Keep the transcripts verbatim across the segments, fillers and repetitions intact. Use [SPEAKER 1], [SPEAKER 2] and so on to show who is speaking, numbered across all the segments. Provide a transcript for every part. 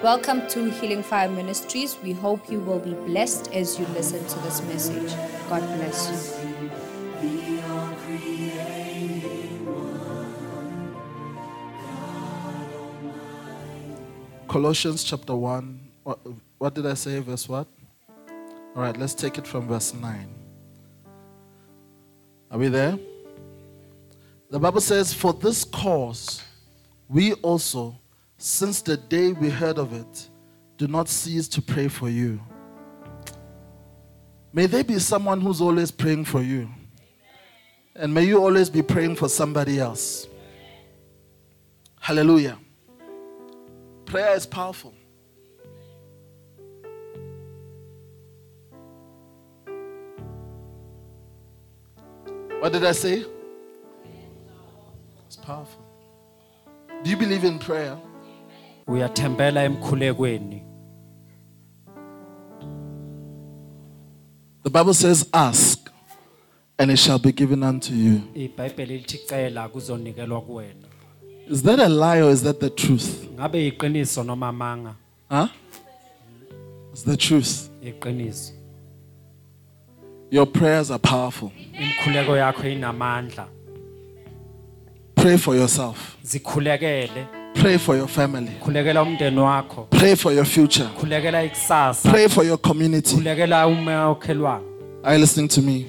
[SPEAKER 1] Welcome to Healing Fire Ministries. We hope you will be blessed as you listen to this message. God bless you.
[SPEAKER 2] Colossians chapter one. What, what did I say? Verse what? All right, let's take it from verse nine. Are we there? The Bible says, "For this cause, we also, since the day we heard of it, do not cease to pray for you." May there be someone who's always praying for you. And may you always be praying for somebody else. Hallelujah. Prayer is powerful. What did I say? It's powerful. Do you believe in prayer?
[SPEAKER 3] Uyathembela emkhulekweni.
[SPEAKER 2] The Bible says, "Ask, and it shall be given unto you."
[SPEAKER 3] iBhayibheli lithi cela kuzonikelwa kuwena.
[SPEAKER 2] Is that a lie or is that the truth?
[SPEAKER 3] Ngabe iqiniso noma amanga?
[SPEAKER 2] Huh? It's the truth.
[SPEAKER 3] Iqiniso.
[SPEAKER 2] Your prayers are powerful.
[SPEAKER 3] Imkhuleko yakho inamandla.
[SPEAKER 2] Pray for yourself.
[SPEAKER 3] Zikhulekele.
[SPEAKER 2] Pray for your family.
[SPEAKER 3] Khulekela umndeni wakho.
[SPEAKER 2] Pray for your future.
[SPEAKER 3] Khulekela ikusasa.
[SPEAKER 2] Pray for your community.
[SPEAKER 3] Khulekela umoya okhelwane.
[SPEAKER 2] Are you listening to me?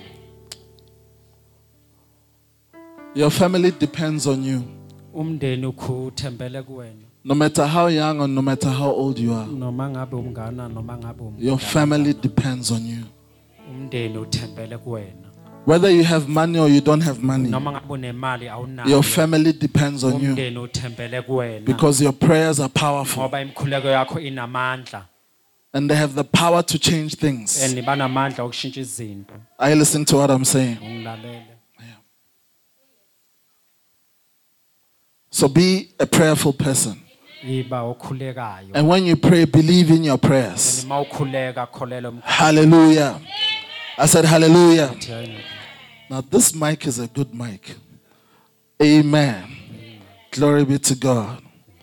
[SPEAKER 2] Your family depends on you.
[SPEAKER 3] Umndeni ukuthembele kuwena.
[SPEAKER 2] No matter how young or no matter how old you are,
[SPEAKER 3] Noma ngabe umngana noma ngabe umngane.
[SPEAKER 2] your family depends on you.
[SPEAKER 3] Umndeni uthembele kuwena.
[SPEAKER 2] Whether you have money or you don't have money,
[SPEAKER 3] Noma ngabe unemali awunayo.
[SPEAKER 2] your family depends on you
[SPEAKER 3] Umndeni uthembele kuwena.
[SPEAKER 2] because your prayers are powerful
[SPEAKER 3] Ngoba imkhuleko yakho inamandla.
[SPEAKER 2] and they have the power to change things.
[SPEAKER 3] And banamandla okushintsha izinto.
[SPEAKER 2] Are you listening to what I'm saying?
[SPEAKER 3] Ungilalele.
[SPEAKER 2] So be a prayerful person.
[SPEAKER 3] Iba okhulekayo.
[SPEAKER 2] And when you pray, believe in your prayers.
[SPEAKER 3] Uma ukhuleka kholelwa
[SPEAKER 2] Hallelujah. I said hallelujah.
[SPEAKER 3] emkhulekweni.
[SPEAKER 2] Now this mic is a good mic. Amen. Glory be to God.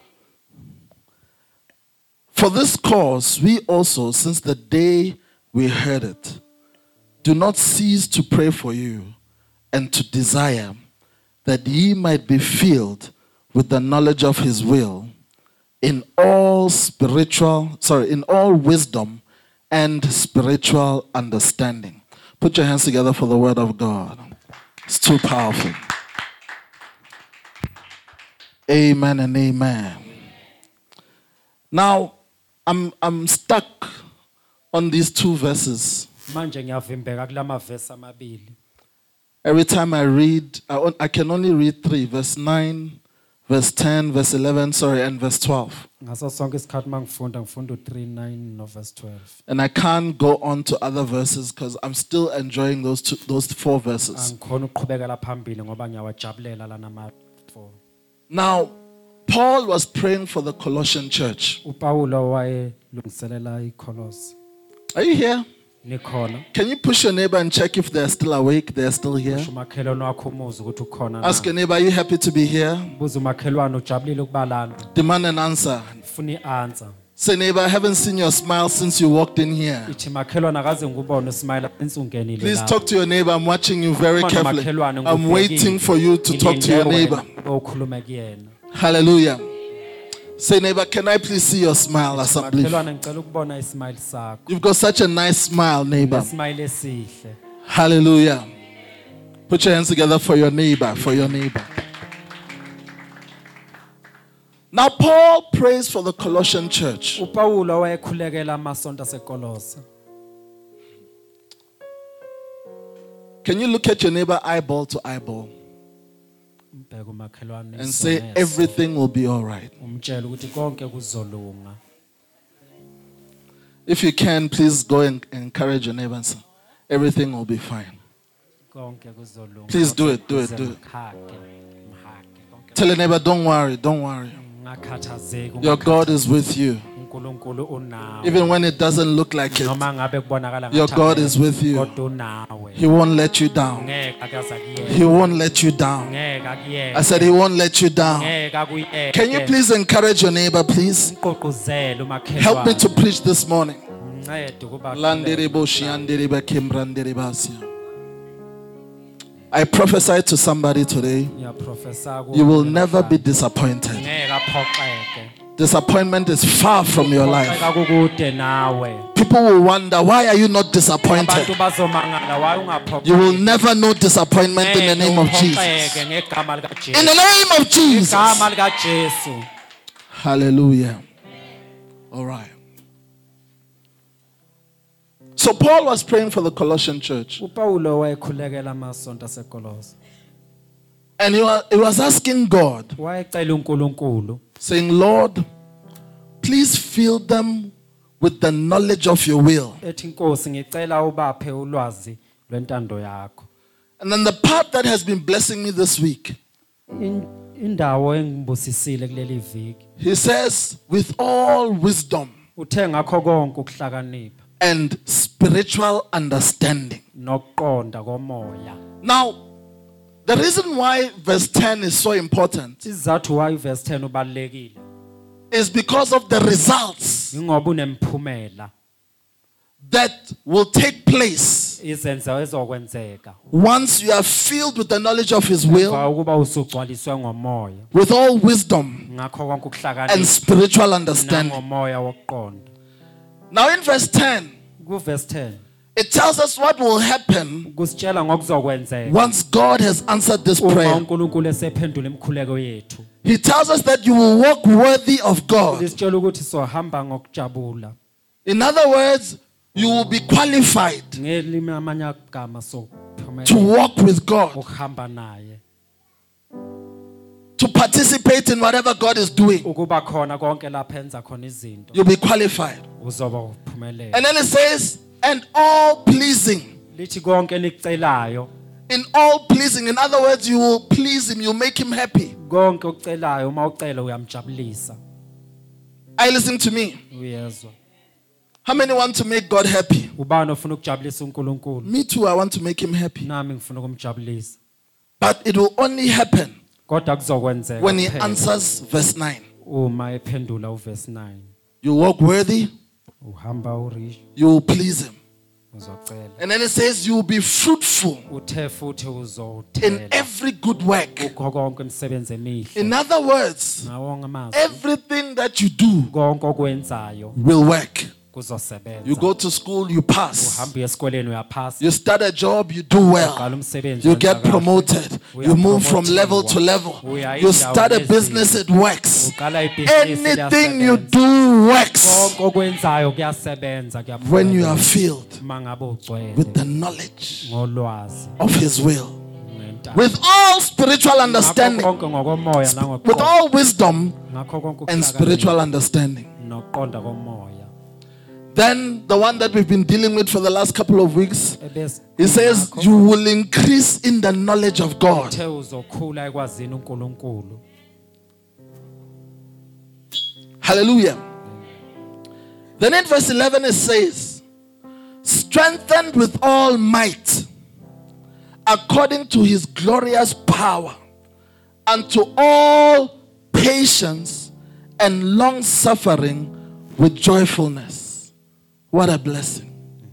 [SPEAKER 2] For this cause, we also, since the day we heard it, do not cease to pray for you and to desire that ye might be filled with the knowledge of his will in all spiritual, sorry, in all wisdom and spiritual understanding. Put your hands together for the word of God. It's too powerful. Amen and amen. Now, I'm I'm stuck on these two verses.
[SPEAKER 3] Manje ngiyavimbeka kulama verse amabili.
[SPEAKER 2] Every time I read, I, on- I can only read three: verse nine, verse ten, verse eleven, sorry, and verse twelve.
[SPEAKER 3] Ngaso sonke isikhathi mangifunda ngifunda u three nine no verse twelve.
[SPEAKER 2] And I can't go on to other verses because I'm still enjoying those two, those four verses.
[SPEAKER 3] Angikhona ukuqhubekela phambili ngoba ngiyawajabulela lana ma four.
[SPEAKER 2] Now, Paul was praying for the Colossian church.
[SPEAKER 3] uPaulo wayelungiselela iColossae.
[SPEAKER 2] Are you here?
[SPEAKER 3] Nikhona.
[SPEAKER 2] Can you push your neighbor and check if they're still awake, they're still here?
[SPEAKER 3] Usho umakhelwane wakho umuzi ukuthi ukhona na.
[SPEAKER 2] Ask your neighbor, are you happy to be here?
[SPEAKER 3] Buza umakhelwane ujabulile ukuba lana.
[SPEAKER 2] Demand an answer.
[SPEAKER 3] Ufuna i-answer.
[SPEAKER 2] Say, neighbor, I haven't seen your smile since you walked in here.
[SPEAKER 3] Ithi makhelwane akaze ngubone usmile since ungenile
[SPEAKER 2] Please
[SPEAKER 3] lapha.
[SPEAKER 2] talk to your neighbor. I'm watching you very
[SPEAKER 3] Khona
[SPEAKER 2] carefully.
[SPEAKER 3] makhelwane
[SPEAKER 2] I'm
[SPEAKER 3] ngikubhekile.
[SPEAKER 2] waiting for you to talk to your
[SPEAKER 3] Ngilinde
[SPEAKER 2] neighbor.
[SPEAKER 3] wena ukhulume kuyena.
[SPEAKER 2] Hallelujah. Say, neighbor, can I please see your smile as I believe?
[SPEAKER 3] Makhelwane ngicela ukubona ismile sakho.
[SPEAKER 2] You've got such a nice smile, neighbor.
[SPEAKER 3] Ismile esihle.
[SPEAKER 2] Hallelujah. Put your hands together for your neighbor, for your neighbor. Now, Paul prays for the Colossian church.
[SPEAKER 3] uPaulo wayekhulekela amasonto aseKolose.
[SPEAKER 2] Can you look at your neighbor eyeball to eyeball
[SPEAKER 3] Umbheke umakhelwane
[SPEAKER 2] and say,
[SPEAKER 3] isoneso.
[SPEAKER 2] everything will be all right?
[SPEAKER 3] Umtshela ukuthi konke kuzolunga.
[SPEAKER 2] If you can, please go and encourage your neighbor and say, everything will be fine.
[SPEAKER 3] Konke kuzolunga.
[SPEAKER 2] Please do it, do it, do it.
[SPEAKER 3] Mhake, mhake, konke
[SPEAKER 2] Tell your neighbor, don't worry, don't worry.
[SPEAKER 3] ungakhathazeki,
[SPEAKER 2] Your God is with you.
[SPEAKER 3] uNkulunkulu uNkulunkulu unawe.
[SPEAKER 2] Even when it doesn't look like it,
[SPEAKER 3] Noma ngabe kubonakala
[SPEAKER 2] your
[SPEAKER 3] ngathi
[SPEAKER 2] God
[SPEAKER 3] angeke,
[SPEAKER 2] is with you.
[SPEAKER 3] kodwa unawe.
[SPEAKER 2] He won't let you down.
[SPEAKER 3] Ngeke akaza kuyeke.
[SPEAKER 2] He won't let you down.
[SPEAKER 3] Ngeke akuyeke.
[SPEAKER 2] I said he won't let you down.
[SPEAKER 3] Ngeke akuyeke.
[SPEAKER 2] Can you please encourage your neighbor, please?
[SPEAKER 3] Mgqugquzele umakhelwane.
[SPEAKER 2] Help me to preach this morning.
[SPEAKER 3] Mncede ukuba
[SPEAKER 2] Landerebo shiandereba kembranderebasia. I prophesy to somebody today,
[SPEAKER 3] ngiyaprofesa
[SPEAKER 2] you will never be disappointed.
[SPEAKER 3] ngeke aphoxeke.
[SPEAKER 2] Disappointment is far from your life.
[SPEAKER 3] Uphoxeka kukude nawe.
[SPEAKER 2] People will wonder, why are you not disappointed?
[SPEAKER 3] Abantu bazomangala waye ungaphoxeki.
[SPEAKER 2] You will never know disappointment in the name of Jesus.
[SPEAKER 3] Uphoxeke ngegama lika Jesu.
[SPEAKER 2] In the name of Jesus.
[SPEAKER 3] Ngegama lika Jesu.
[SPEAKER 2] Hallelujah. All right. So Paul was praying for the Colossian church.
[SPEAKER 3] uPaulo wayekhulekela amasonto aseKolose.
[SPEAKER 2] And he was, he was asking God,
[SPEAKER 3] Wayecela uNkulunkulu
[SPEAKER 2] saying, Lord, please fill them with the knowledge of your will.
[SPEAKER 3] ethi Nkosi ngicela ubaphe ulwazi lwentando yakho.
[SPEAKER 2] And then the part that has been blessing me this week,
[SPEAKER 3] In- Indawo engibusisile kuleli viki.
[SPEAKER 2] he says, with all wisdom
[SPEAKER 3] Uthe ngakho konke ukuhlakanipha
[SPEAKER 2] and spiritual understanding.
[SPEAKER 3] nokuqonda komoya.
[SPEAKER 2] Now, the reason why verse ten is so important
[SPEAKER 3] Isizathu waye verse ten ubalekile.
[SPEAKER 2] is because of the results
[SPEAKER 3] Ingoba unemphumela
[SPEAKER 2] that will take place
[SPEAKER 3] izenzo ezokwenzeka.
[SPEAKER 2] once you are filled with the knowledge of his will,
[SPEAKER 3] Fa ukuba usugcwaliswe ngomoya.
[SPEAKER 2] with all wisdom
[SPEAKER 3] Ngakho konke
[SPEAKER 2] and
[SPEAKER 3] ukuhlakanipha
[SPEAKER 2] spiritual understanding.
[SPEAKER 3] nangomoya wokuqonda.
[SPEAKER 2] Now, in verse ten,
[SPEAKER 3] Ku verse ten
[SPEAKER 2] it tells us what will happen
[SPEAKER 3] kusitshela ngokuzokwenzeka
[SPEAKER 2] once God has answered this
[SPEAKER 3] uma
[SPEAKER 2] prayer.
[SPEAKER 3] uNkulunkulu esephendula imikhuleko yethu.
[SPEAKER 2] He tells us that you will walk worthy of God.
[SPEAKER 3] Lisitshela ukuthi sohamba ngokujabula.
[SPEAKER 2] In other words, you will be qualified
[SPEAKER 3] Ngelimi amanye agama
[SPEAKER 2] to
[SPEAKER 3] sokuphumelela
[SPEAKER 2] walk with God,
[SPEAKER 3] ukuhamba naye.
[SPEAKER 2] to participate in whatever God is doing.
[SPEAKER 3] Ukuba khona konke lapha enza khona izinto
[SPEAKER 2] You'll be qualified.
[SPEAKER 3] uzoba uphumelela.
[SPEAKER 2] And then it says, and all pleasing.
[SPEAKER 3] Lithi konke nikucelayo,
[SPEAKER 2] In all pleasing, in other words, you will please him, you make him happy.
[SPEAKER 3] konke ukucelayo uma ucela uyamjabulisa.
[SPEAKER 2] Are you listening to me?
[SPEAKER 3] Uyezwa.
[SPEAKER 2] How many want to make God happy?
[SPEAKER 3] Ubani ofuna ukujabulisa uNkulunkulu?
[SPEAKER 2] Me too, I want to make him happy.
[SPEAKER 3] Nami ngifuna ukumjabulisa.
[SPEAKER 2] But it will only happen
[SPEAKER 3] Kodwa kuzokwenzeka
[SPEAKER 2] when he
[SPEAKER 3] kuphela
[SPEAKER 2] answers verse nine.
[SPEAKER 3] uma ephendula uverse nine.
[SPEAKER 2] You walk worthy,
[SPEAKER 3] Uhamba urish
[SPEAKER 2] you will please him.
[SPEAKER 3] uzocela.
[SPEAKER 2] And then it says you will be fruitful
[SPEAKER 3] Uthe futhi
[SPEAKER 2] in
[SPEAKER 3] uzothela
[SPEAKER 2] every good work.
[SPEAKER 3] ukho konke imisebenzi emihle.
[SPEAKER 2] In other words,
[SPEAKER 3] Ngawonke amazwi
[SPEAKER 2] everything that you do
[SPEAKER 3] konke okwenzayo
[SPEAKER 2] will work.
[SPEAKER 3] kuzosebenza.
[SPEAKER 2] You go to school, you pass.
[SPEAKER 3] Uhamba esikoleni uyaphasa.
[SPEAKER 2] You start a job, you do well.
[SPEAKER 3] Uqala umsebenzi
[SPEAKER 2] You
[SPEAKER 3] wenza
[SPEAKER 2] get
[SPEAKER 3] kahle.
[SPEAKER 2] promoted. You move from level to level. You start a business, it works.
[SPEAKER 3] Uqala ibhizinisi
[SPEAKER 2] Anything you
[SPEAKER 3] liyasebenza.
[SPEAKER 2] do works
[SPEAKER 3] Konke okwenzayo kuyasebenza kuyaphumelela.
[SPEAKER 2] when you are filled
[SPEAKER 3] mangabe ugcwele
[SPEAKER 2] with the knowledge
[SPEAKER 3] ngolwazi
[SPEAKER 2] of his will.
[SPEAKER 3] ngentando.
[SPEAKER 2] With all spiritual
[SPEAKER 3] Ngakho
[SPEAKER 2] understanding,
[SPEAKER 3] konke ngokomoya
[SPEAKER 2] with
[SPEAKER 3] nangokuqonda.
[SPEAKER 2] all wisdom
[SPEAKER 3] Ngakho konke
[SPEAKER 2] and
[SPEAKER 3] ukuhlakanipha
[SPEAKER 2] spiritual understanding.
[SPEAKER 3] nokuqonda komoya.
[SPEAKER 2] Then the one that we've been dealing with for the last couple of weeks,
[SPEAKER 3] Ebese
[SPEAKER 2] he says
[SPEAKER 3] ngakho
[SPEAKER 2] you will increase in the knowledge of God.
[SPEAKER 3] uthe uzokhula ekwazini uNkulunkulu.
[SPEAKER 2] Hallelujah. Then in verse eleven it says, strengthened with all might according to his glorious power, unto all patience and long suffering with joyfulness. What a blessing.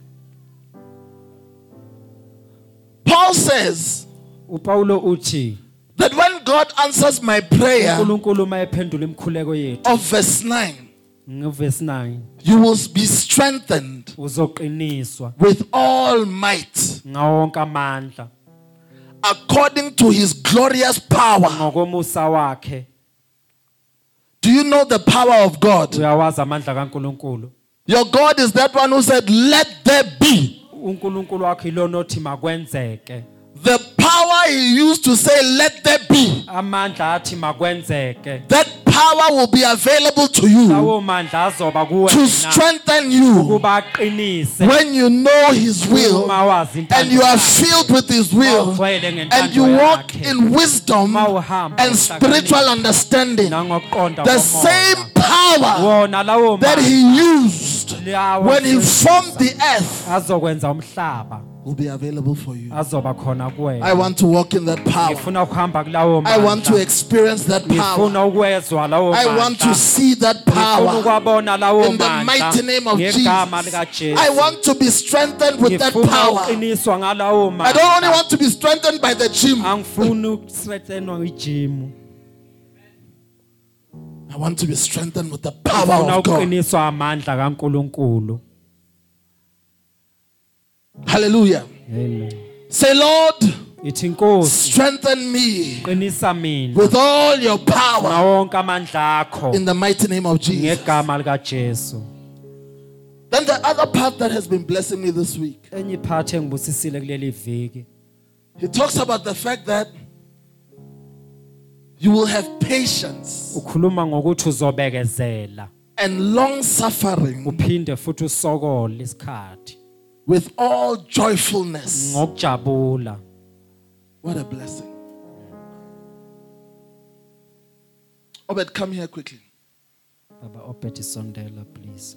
[SPEAKER 2] Paul says
[SPEAKER 3] uPaulo uthi
[SPEAKER 2] that when God answers my prayer
[SPEAKER 3] uNkulunkulu mayephendula imikhuleko yethu
[SPEAKER 2] of verse nine,
[SPEAKER 3] ngeverse nine
[SPEAKER 2] you will be strengthened
[SPEAKER 3] uzoqiniswa
[SPEAKER 2] with all might
[SPEAKER 3] ngawonke amandla
[SPEAKER 2] according to his glorious power.
[SPEAKER 3] ngokomusa wakhe.
[SPEAKER 2] Do you know the power of God?
[SPEAKER 3] Uyawazi amandla kaNkulunkulu.
[SPEAKER 2] Your God is that one who said, let there be.
[SPEAKER 3] uNkulunkulu wakhe ilona othi makwenzeke.
[SPEAKER 2] The power he used to say, let there be.
[SPEAKER 3] Amandla athi makwenzeke.
[SPEAKER 2] That power will be available to you
[SPEAKER 3] lawo mandla azoba kuwe
[SPEAKER 2] to strengthen you
[SPEAKER 3] ukuba aqinise
[SPEAKER 2] when you know His will
[SPEAKER 3] uma wazi intando
[SPEAKER 2] and you are
[SPEAKER 3] yakhe.
[SPEAKER 2] filled with His will
[SPEAKER 3] Ugcwele ngentando
[SPEAKER 2] and you walk
[SPEAKER 3] yakhe.
[SPEAKER 2] in wisdom
[SPEAKER 3] Uma uhamba
[SPEAKER 2] and
[SPEAKER 3] uhlakanipha
[SPEAKER 2] spiritual understanding.
[SPEAKER 3] nangokuqonda
[SPEAKER 2] The
[SPEAKER 3] komoya.
[SPEAKER 2] same power
[SPEAKER 3] wona lawo
[SPEAKER 2] that
[SPEAKER 3] mandla
[SPEAKER 2] He used
[SPEAKER 3] lawo
[SPEAKER 2] when He
[SPEAKER 3] asebenzisa
[SPEAKER 2] formed the earth
[SPEAKER 3] azokwenza umhlaba
[SPEAKER 2] will be available for you.
[SPEAKER 3] azoba khona kuwe.
[SPEAKER 2] I want to walk in that power.
[SPEAKER 3] ngifuna ukuhamba kulawo
[SPEAKER 2] I want to
[SPEAKER 3] mandla
[SPEAKER 2] experience that power.
[SPEAKER 3] ngifuna ukwezwa lawo
[SPEAKER 2] I want to
[SPEAKER 3] mandla
[SPEAKER 2] see that
[SPEAKER 3] ngifuna
[SPEAKER 2] power
[SPEAKER 3] ukwabona lawo
[SPEAKER 2] in the mighty name of Jesus.
[SPEAKER 3] ngegama lika Jesu.
[SPEAKER 2] I want to be strengthened with that
[SPEAKER 3] ngifuna
[SPEAKER 2] power.
[SPEAKER 3] uqiniswa ngalawo mandla.
[SPEAKER 2] I don't only want to be strengthened by the gym.
[SPEAKER 3] angifuni ukusethenwa ijimu.
[SPEAKER 2] I want to be strengthened with the power
[SPEAKER 3] ngifuna
[SPEAKER 2] of God.
[SPEAKER 3] ukuqiniswa amandla kaNkulunkulu.
[SPEAKER 2] Hallelujah.
[SPEAKER 3] Amen.
[SPEAKER 2] Say, Lord,
[SPEAKER 3] ithi Nkosi
[SPEAKER 2] strengthen me
[SPEAKER 3] qinisa mina
[SPEAKER 2] with all your power
[SPEAKER 3] nawonke amandla akho
[SPEAKER 2] in the mighty name of Jesus.
[SPEAKER 3] ngegama lika Jesu.
[SPEAKER 2] Then the other part that has been blessing me this week,
[SPEAKER 3] enye iphathi engibusisile kuleli viki
[SPEAKER 2] he talks about the fact that you will have patience
[SPEAKER 3] ukhuluma ngokuthi uzobekezela
[SPEAKER 2] and long suffering
[SPEAKER 3] uphinde futhi usokole isikhathi
[SPEAKER 2] with all joyfulness.
[SPEAKER 3] ngokujabula.
[SPEAKER 2] What a blessing. Obed, come here quickly.
[SPEAKER 3] Baba Obed Sondela, please.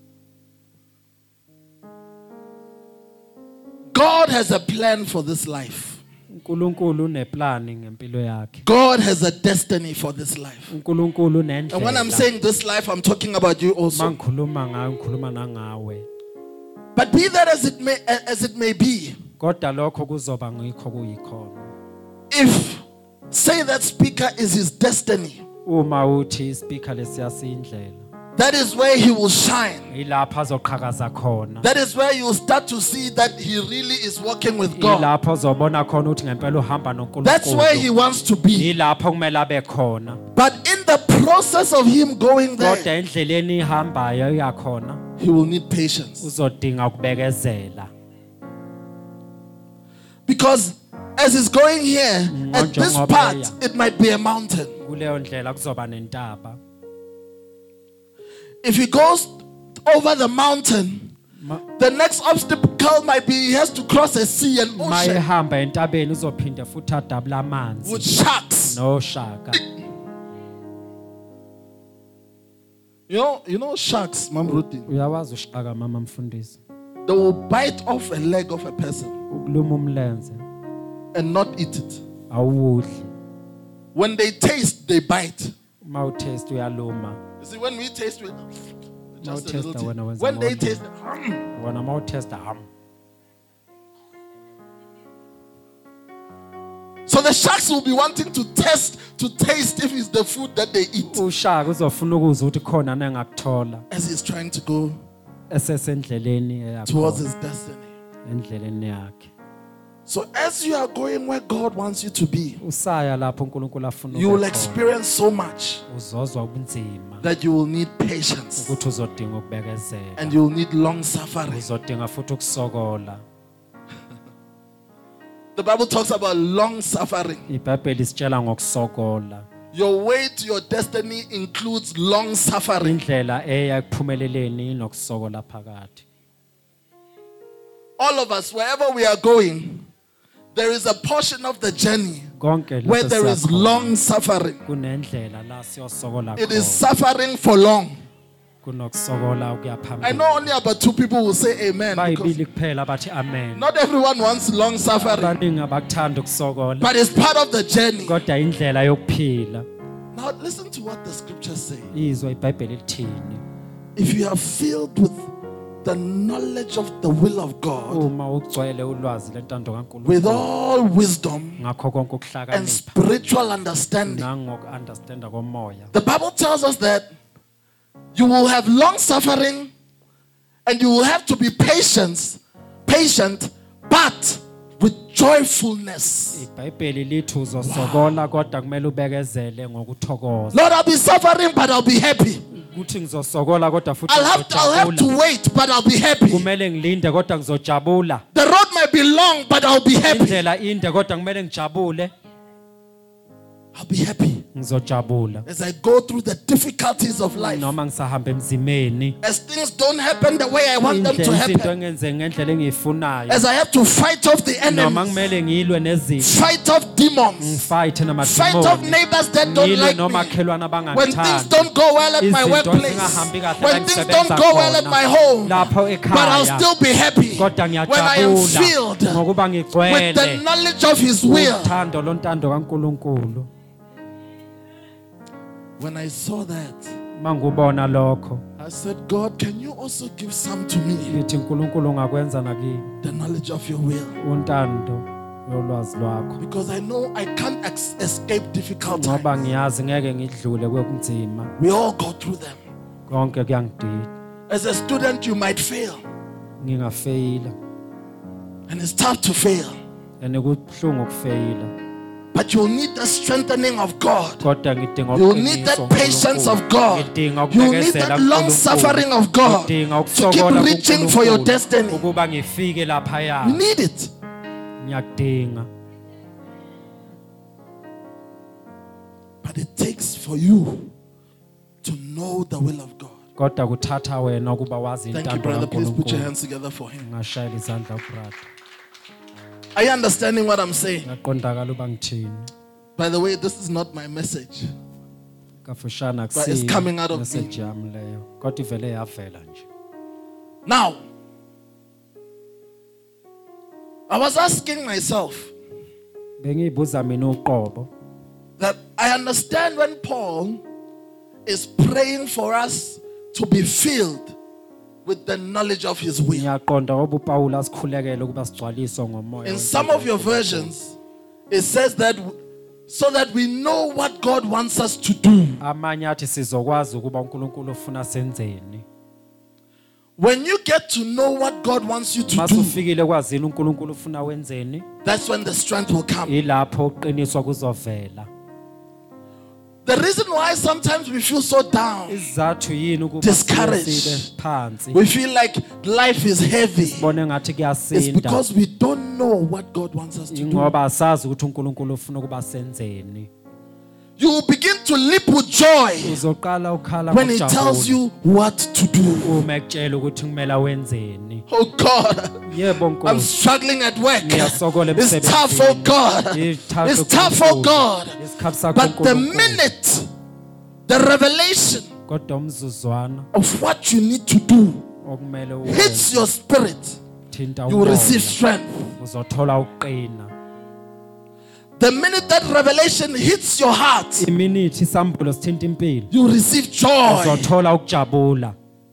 [SPEAKER 2] God has a plan for this life.
[SPEAKER 3] uNkulunkulu uneplan ngempilo yakhe.
[SPEAKER 2] God has a destiny for this life.
[SPEAKER 3] uNkulunkulu
[SPEAKER 2] And when I'm
[SPEAKER 3] unendlela.
[SPEAKER 2] saying this life, I'm talking about you also.
[SPEAKER 3] mangikhuluma ngayo ngikhuluma nangawe.
[SPEAKER 2] But be that as it may as it may be,
[SPEAKER 3] Kodwa lokho kuzoba ngikho kuyikhona.
[SPEAKER 2] if say that speaker is his destiny,
[SPEAKER 3] Uma uthi ispeaker lesiyasindlela.
[SPEAKER 2] that is where he will shine.
[SPEAKER 3] Ilapha azoqhakaza khona.
[SPEAKER 2] That is where you start to see that he really is walking with God.
[SPEAKER 3] Ilapha uzobona khona ukuthi ngempela uhamba noNkulunkulu.
[SPEAKER 2] That's where he wants to be.
[SPEAKER 3] Ilapha kumele abe khona.
[SPEAKER 2] But in the process of him going
[SPEAKER 3] Kodwa
[SPEAKER 2] there,
[SPEAKER 3] endleleni ihambayo yakhona
[SPEAKER 2] he will need patience.
[SPEAKER 3] uzodinga ukubekezela.
[SPEAKER 2] Because as he's going here, at this part, it might be a mountain.
[SPEAKER 3] Kuleyo ndlela kuzoba nentaba.
[SPEAKER 2] If he goes over the mountain, the next obstacle might be he has to cross a sea and ocean
[SPEAKER 3] Mayehamba entabeni uzophinde futhi adabula amanzi
[SPEAKER 2] with sharks.
[SPEAKER 3] no shaka.
[SPEAKER 2] You know, you know sharks, Mam Ruti,
[SPEAKER 3] Uyawazi ushaka mama mfundisi.
[SPEAKER 2] they will bite off a leg of a person
[SPEAKER 3] Ukuluma umlenze
[SPEAKER 2] and not eat it.
[SPEAKER 3] awudli.
[SPEAKER 2] When they taste, they bite.
[SPEAKER 3] Uma utaste uyaluma.
[SPEAKER 2] You see, when we taste, we just a
[SPEAKER 3] taste
[SPEAKER 2] little
[SPEAKER 3] when I was
[SPEAKER 2] tea. When they
[SPEAKER 3] among them.
[SPEAKER 2] taste,
[SPEAKER 3] Wona uma utaste ham.
[SPEAKER 2] so the sharks will be wanting to test, to taste if it's the food that they eat
[SPEAKER 3] Ushaka uzofuna ukuzwa ukuthi khona nengakuthola
[SPEAKER 2] as he's trying to go
[SPEAKER 3] esesendleleni eya
[SPEAKER 2] towards
[SPEAKER 3] khona,
[SPEAKER 2] his destiny.
[SPEAKER 3] endleleni yakhe.
[SPEAKER 2] So as you are going where God wants you to be,
[SPEAKER 3] Usaya lapho uNkulunkulu afuna
[SPEAKER 2] you will
[SPEAKER 3] ube khona.
[SPEAKER 2] experience so much
[SPEAKER 3] Uzozwa ubunzima
[SPEAKER 2] that you will need patience
[SPEAKER 3] ukuthi uzodinga ukubekezela.
[SPEAKER 2] and you will need long suffering.
[SPEAKER 3] Uzodinga futhi ukusokola.
[SPEAKER 2] The Bible talks about long suffering.
[SPEAKER 3] iBhayibheli isitshela ngokusokola.
[SPEAKER 2] Your way to your destiny includes long suffering.
[SPEAKER 3] Indlela eya ekuphumeleleni nokusokola phakathi.
[SPEAKER 2] All of us, wherever we are going, there is a portion of the journey
[SPEAKER 3] Konke
[SPEAKER 2] where
[SPEAKER 3] lapho
[SPEAKER 2] there is
[SPEAKER 3] siyakhona,
[SPEAKER 2] long suffering.
[SPEAKER 3] kunendlela la siyosokola
[SPEAKER 2] It is
[SPEAKER 3] khona.
[SPEAKER 2] suffering for long.
[SPEAKER 3] Kunokusokola ukuya
[SPEAKER 2] I
[SPEAKER 3] phambili.
[SPEAKER 2] know only about two people will say amen. Because
[SPEAKER 3] Bayibili kuphela bathi amen.
[SPEAKER 2] not everyone wants long suffering,
[SPEAKER 3] Abaningi abakuthanda ukusokola.
[SPEAKER 2] but it's part of the journey.
[SPEAKER 3] Kodwa indlela yokuphila.
[SPEAKER 2] Now listen to what the scriptures say.
[SPEAKER 3] Izwa iBhayibheli lithini.
[SPEAKER 2] If you are filled with the knowledge of the will of God,
[SPEAKER 3] Uma ugcwele ulwazi lentando
[SPEAKER 2] with
[SPEAKER 3] kaNkulunkulu
[SPEAKER 2] all wisdom
[SPEAKER 3] ngakho konke
[SPEAKER 2] and
[SPEAKER 3] ukuhlakanipha
[SPEAKER 2] spiritual understanding,
[SPEAKER 3] nangoku-understanda komoya.
[SPEAKER 2] the Bible tells us that you will have long suffering and you will have to be patient, patient, but with joyfulness.
[SPEAKER 3] iBhayibheli lithi uzosokola kodwa kumele ubekezele ngokuthokoza.
[SPEAKER 2] Lord, I'll be suffering, but I'll be happy.
[SPEAKER 3] Kuthi ngizosokola kodwa futhi
[SPEAKER 2] I'll have to, I'll have to
[SPEAKER 3] ngizojabula.
[SPEAKER 2] wait, but I'll be happy.
[SPEAKER 3] Kumele ngilinde kodwa ngizojabula.
[SPEAKER 2] The road might be long, but I'll be happy.
[SPEAKER 3] Indlela inde kodwa kumele ngijabule.
[SPEAKER 2] I'll be happy
[SPEAKER 3] ngizojabula
[SPEAKER 2] as I go through the difficulties of life.
[SPEAKER 3] noma ngisahamba emzimeni
[SPEAKER 2] As things don't happen the way I want them to
[SPEAKER 3] indlela izinto
[SPEAKER 2] happen.
[SPEAKER 3] engenzeki ngendlela engiyifunayo
[SPEAKER 2] As I have to fight off the
[SPEAKER 3] noma
[SPEAKER 2] enemies.
[SPEAKER 3] kumele ngilwe nezifo
[SPEAKER 2] Fight off demons.
[SPEAKER 3] ngifight
[SPEAKER 2] Fight off
[SPEAKER 3] namadimoni
[SPEAKER 2] neighbors that don't
[SPEAKER 3] ngilwe
[SPEAKER 2] like me.
[SPEAKER 3] nomakhelwane
[SPEAKER 2] When things
[SPEAKER 3] abangangithandi
[SPEAKER 2] don't go well at my
[SPEAKER 3] izinto
[SPEAKER 2] workplace.
[SPEAKER 3] zingahambi kahle
[SPEAKER 2] When
[SPEAKER 3] la
[SPEAKER 2] things
[SPEAKER 3] ngisebenza
[SPEAKER 2] don't go well at
[SPEAKER 3] khona,
[SPEAKER 2] my home.
[SPEAKER 3] lapho
[SPEAKER 2] But I'll
[SPEAKER 3] ekhaya
[SPEAKER 2] still be happy
[SPEAKER 3] kodwa
[SPEAKER 2] when I am
[SPEAKER 3] ngiyajabula
[SPEAKER 2] filled
[SPEAKER 3] ngokuba
[SPEAKER 2] with the
[SPEAKER 3] ngigcwele
[SPEAKER 2] knowledge of His will.
[SPEAKER 3] uthando lontando kaNkulunkulu.
[SPEAKER 2] When I saw that,
[SPEAKER 3] Mangubona lokho
[SPEAKER 2] I said, God, can you also give some to me?
[SPEAKER 3] ngithi uNkulunkulu ungakwenza nakini
[SPEAKER 2] The knowledge of your will.
[SPEAKER 3] untando yolwazi lwakho
[SPEAKER 2] Because I know I can't ex- escape difficult
[SPEAKER 3] ngoba
[SPEAKER 2] times.
[SPEAKER 3] ngiyazi ngeke ngidlule kwekunzima
[SPEAKER 2] We all go through them.
[SPEAKER 3] konke kuyangidida
[SPEAKER 2] As a student, you might fail.
[SPEAKER 3] ngingafeyila
[SPEAKER 2] And it's tough to fail.
[SPEAKER 3] ene kubhlungu ukufeyila
[SPEAKER 2] But you'll need the strengthening of God.
[SPEAKER 3] kodwa ngidinga
[SPEAKER 2] You'll need that patience of God. You'll need that long suffering of God to keep reaching for your destiny.
[SPEAKER 3] ukuba ngifike lapha
[SPEAKER 2] You
[SPEAKER 3] ya
[SPEAKER 2] need it.
[SPEAKER 3] ngiyakudinga.
[SPEAKER 2] But it takes for you to know the will of God.
[SPEAKER 3] Kodwa kuthatha wena ukuba wazi
[SPEAKER 2] Thank you,
[SPEAKER 3] intando
[SPEAKER 2] brother. Please put your
[SPEAKER 3] kaNkulunkulu.
[SPEAKER 2] hands together for him.
[SPEAKER 3] Ngashayela izandla brother.
[SPEAKER 2] Are you understanding what I'm saying?
[SPEAKER 3] Ngaqondakala uba ngithini.
[SPEAKER 2] By the way, this is not my message.
[SPEAKER 3] Kafushana
[SPEAKER 2] But it's coming out of me.
[SPEAKER 3] message yami leyo. Kodwa ivele yavela nje.
[SPEAKER 2] Now, I was asking myself
[SPEAKER 3] Bengiyibuza mina uqobo
[SPEAKER 2] that I understand when Paul is praying for us to be filled with the knowledge of his will.
[SPEAKER 3] ngiyaqonda ngoba uPaul asikhulekele ukuba sigcwaliswe ngomoya.
[SPEAKER 2] In some of your versions, it says that w- so that we know what God wants us to do.
[SPEAKER 3] Amanye athi sizokwazi ukuba uNkulunkulu ufuna senzeni.
[SPEAKER 2] When you get to know what God wants you to do,
[SPEAKER 3] Masufikile kwazini uNkulunkulu ufuna wenzeni,
[SPEAKER 2] that's when the strength will come.
[SPEAKER 3] ilapho uqiniswa kuzovela.
[SPEAKER 2] The reason why sometimes we feel so down,
[SPEAKER 3] Isizathu yini ukuba
[SPEAKER 2] Discouraged.
[SPEAKER 3] sibe phansi?
[SPEAKER 2] we feel like life is heavy,
[SPEAKER 3] Bone ngathi
[SPEAKER 2] it's
[SPEAKER 3] kuyasinda.
[SPEAKER 2] because we don't know what God wants us to do.
[SPEAKER 3] Ingoba asazi ukuthi uNkulunkulu ufuna ukuba senzeni.
[SPEAKER 2] You will begin to leap with joy
[SPEAKER 3] Uzoqala ukhala
[SPEAKER 2] when He tells
[SPEAKER 3] ngokujabula
[SPEAKER 2] you what to do.
[SPEAKER 3] uma ekutshela ukuthi kumele wenzeni.
[SPEAKER 2] Oh God,
[SPEAKER 3] Yebo
[SPEAKER 2] I'm
[SPEAKER 3] Nkosi.
[SPEAKER 2] struggling at work.
[SPEAKER 3] Ngiyasokola
[SPEAKER 2] It's
[SPEAKER 3] emsebenzini.
[SPEAKER 2] tough, oh God.
[SPEAKER 3] It's
[SPEAKER 2] It's tough, oh God.
[SPEAKER 3] Isikhathi sakho
[SPEAKER 2] But the
[SPEAKER 3] uNkulunkulu.
[SPEAKER 2] minute, the revelation
[SPEAKER 3] Kodwa umzuzwana
[SPEAKER 2] of what you need to do
[SPEAKER 3] okumele
[SPEAKER 2] hits
[SPEAKER 3] uwenze
[SPEAKER 2] your spirit,
[SPEAKER 3] thinta
[SPEAKER 2] you will receive
[SPEAKER 3] umoya,
[SPEAKER 2] strength.
[SPEAKER 3] uzothola uqina.
[SPEAKER 2] The minute that revelation hits your heart,
[SPEAKER 3] Iminithi isambulo sithinta impilo,
[SPEAKER 2] you receive joy.
[SPEAKER 3] uzothola ukujabula.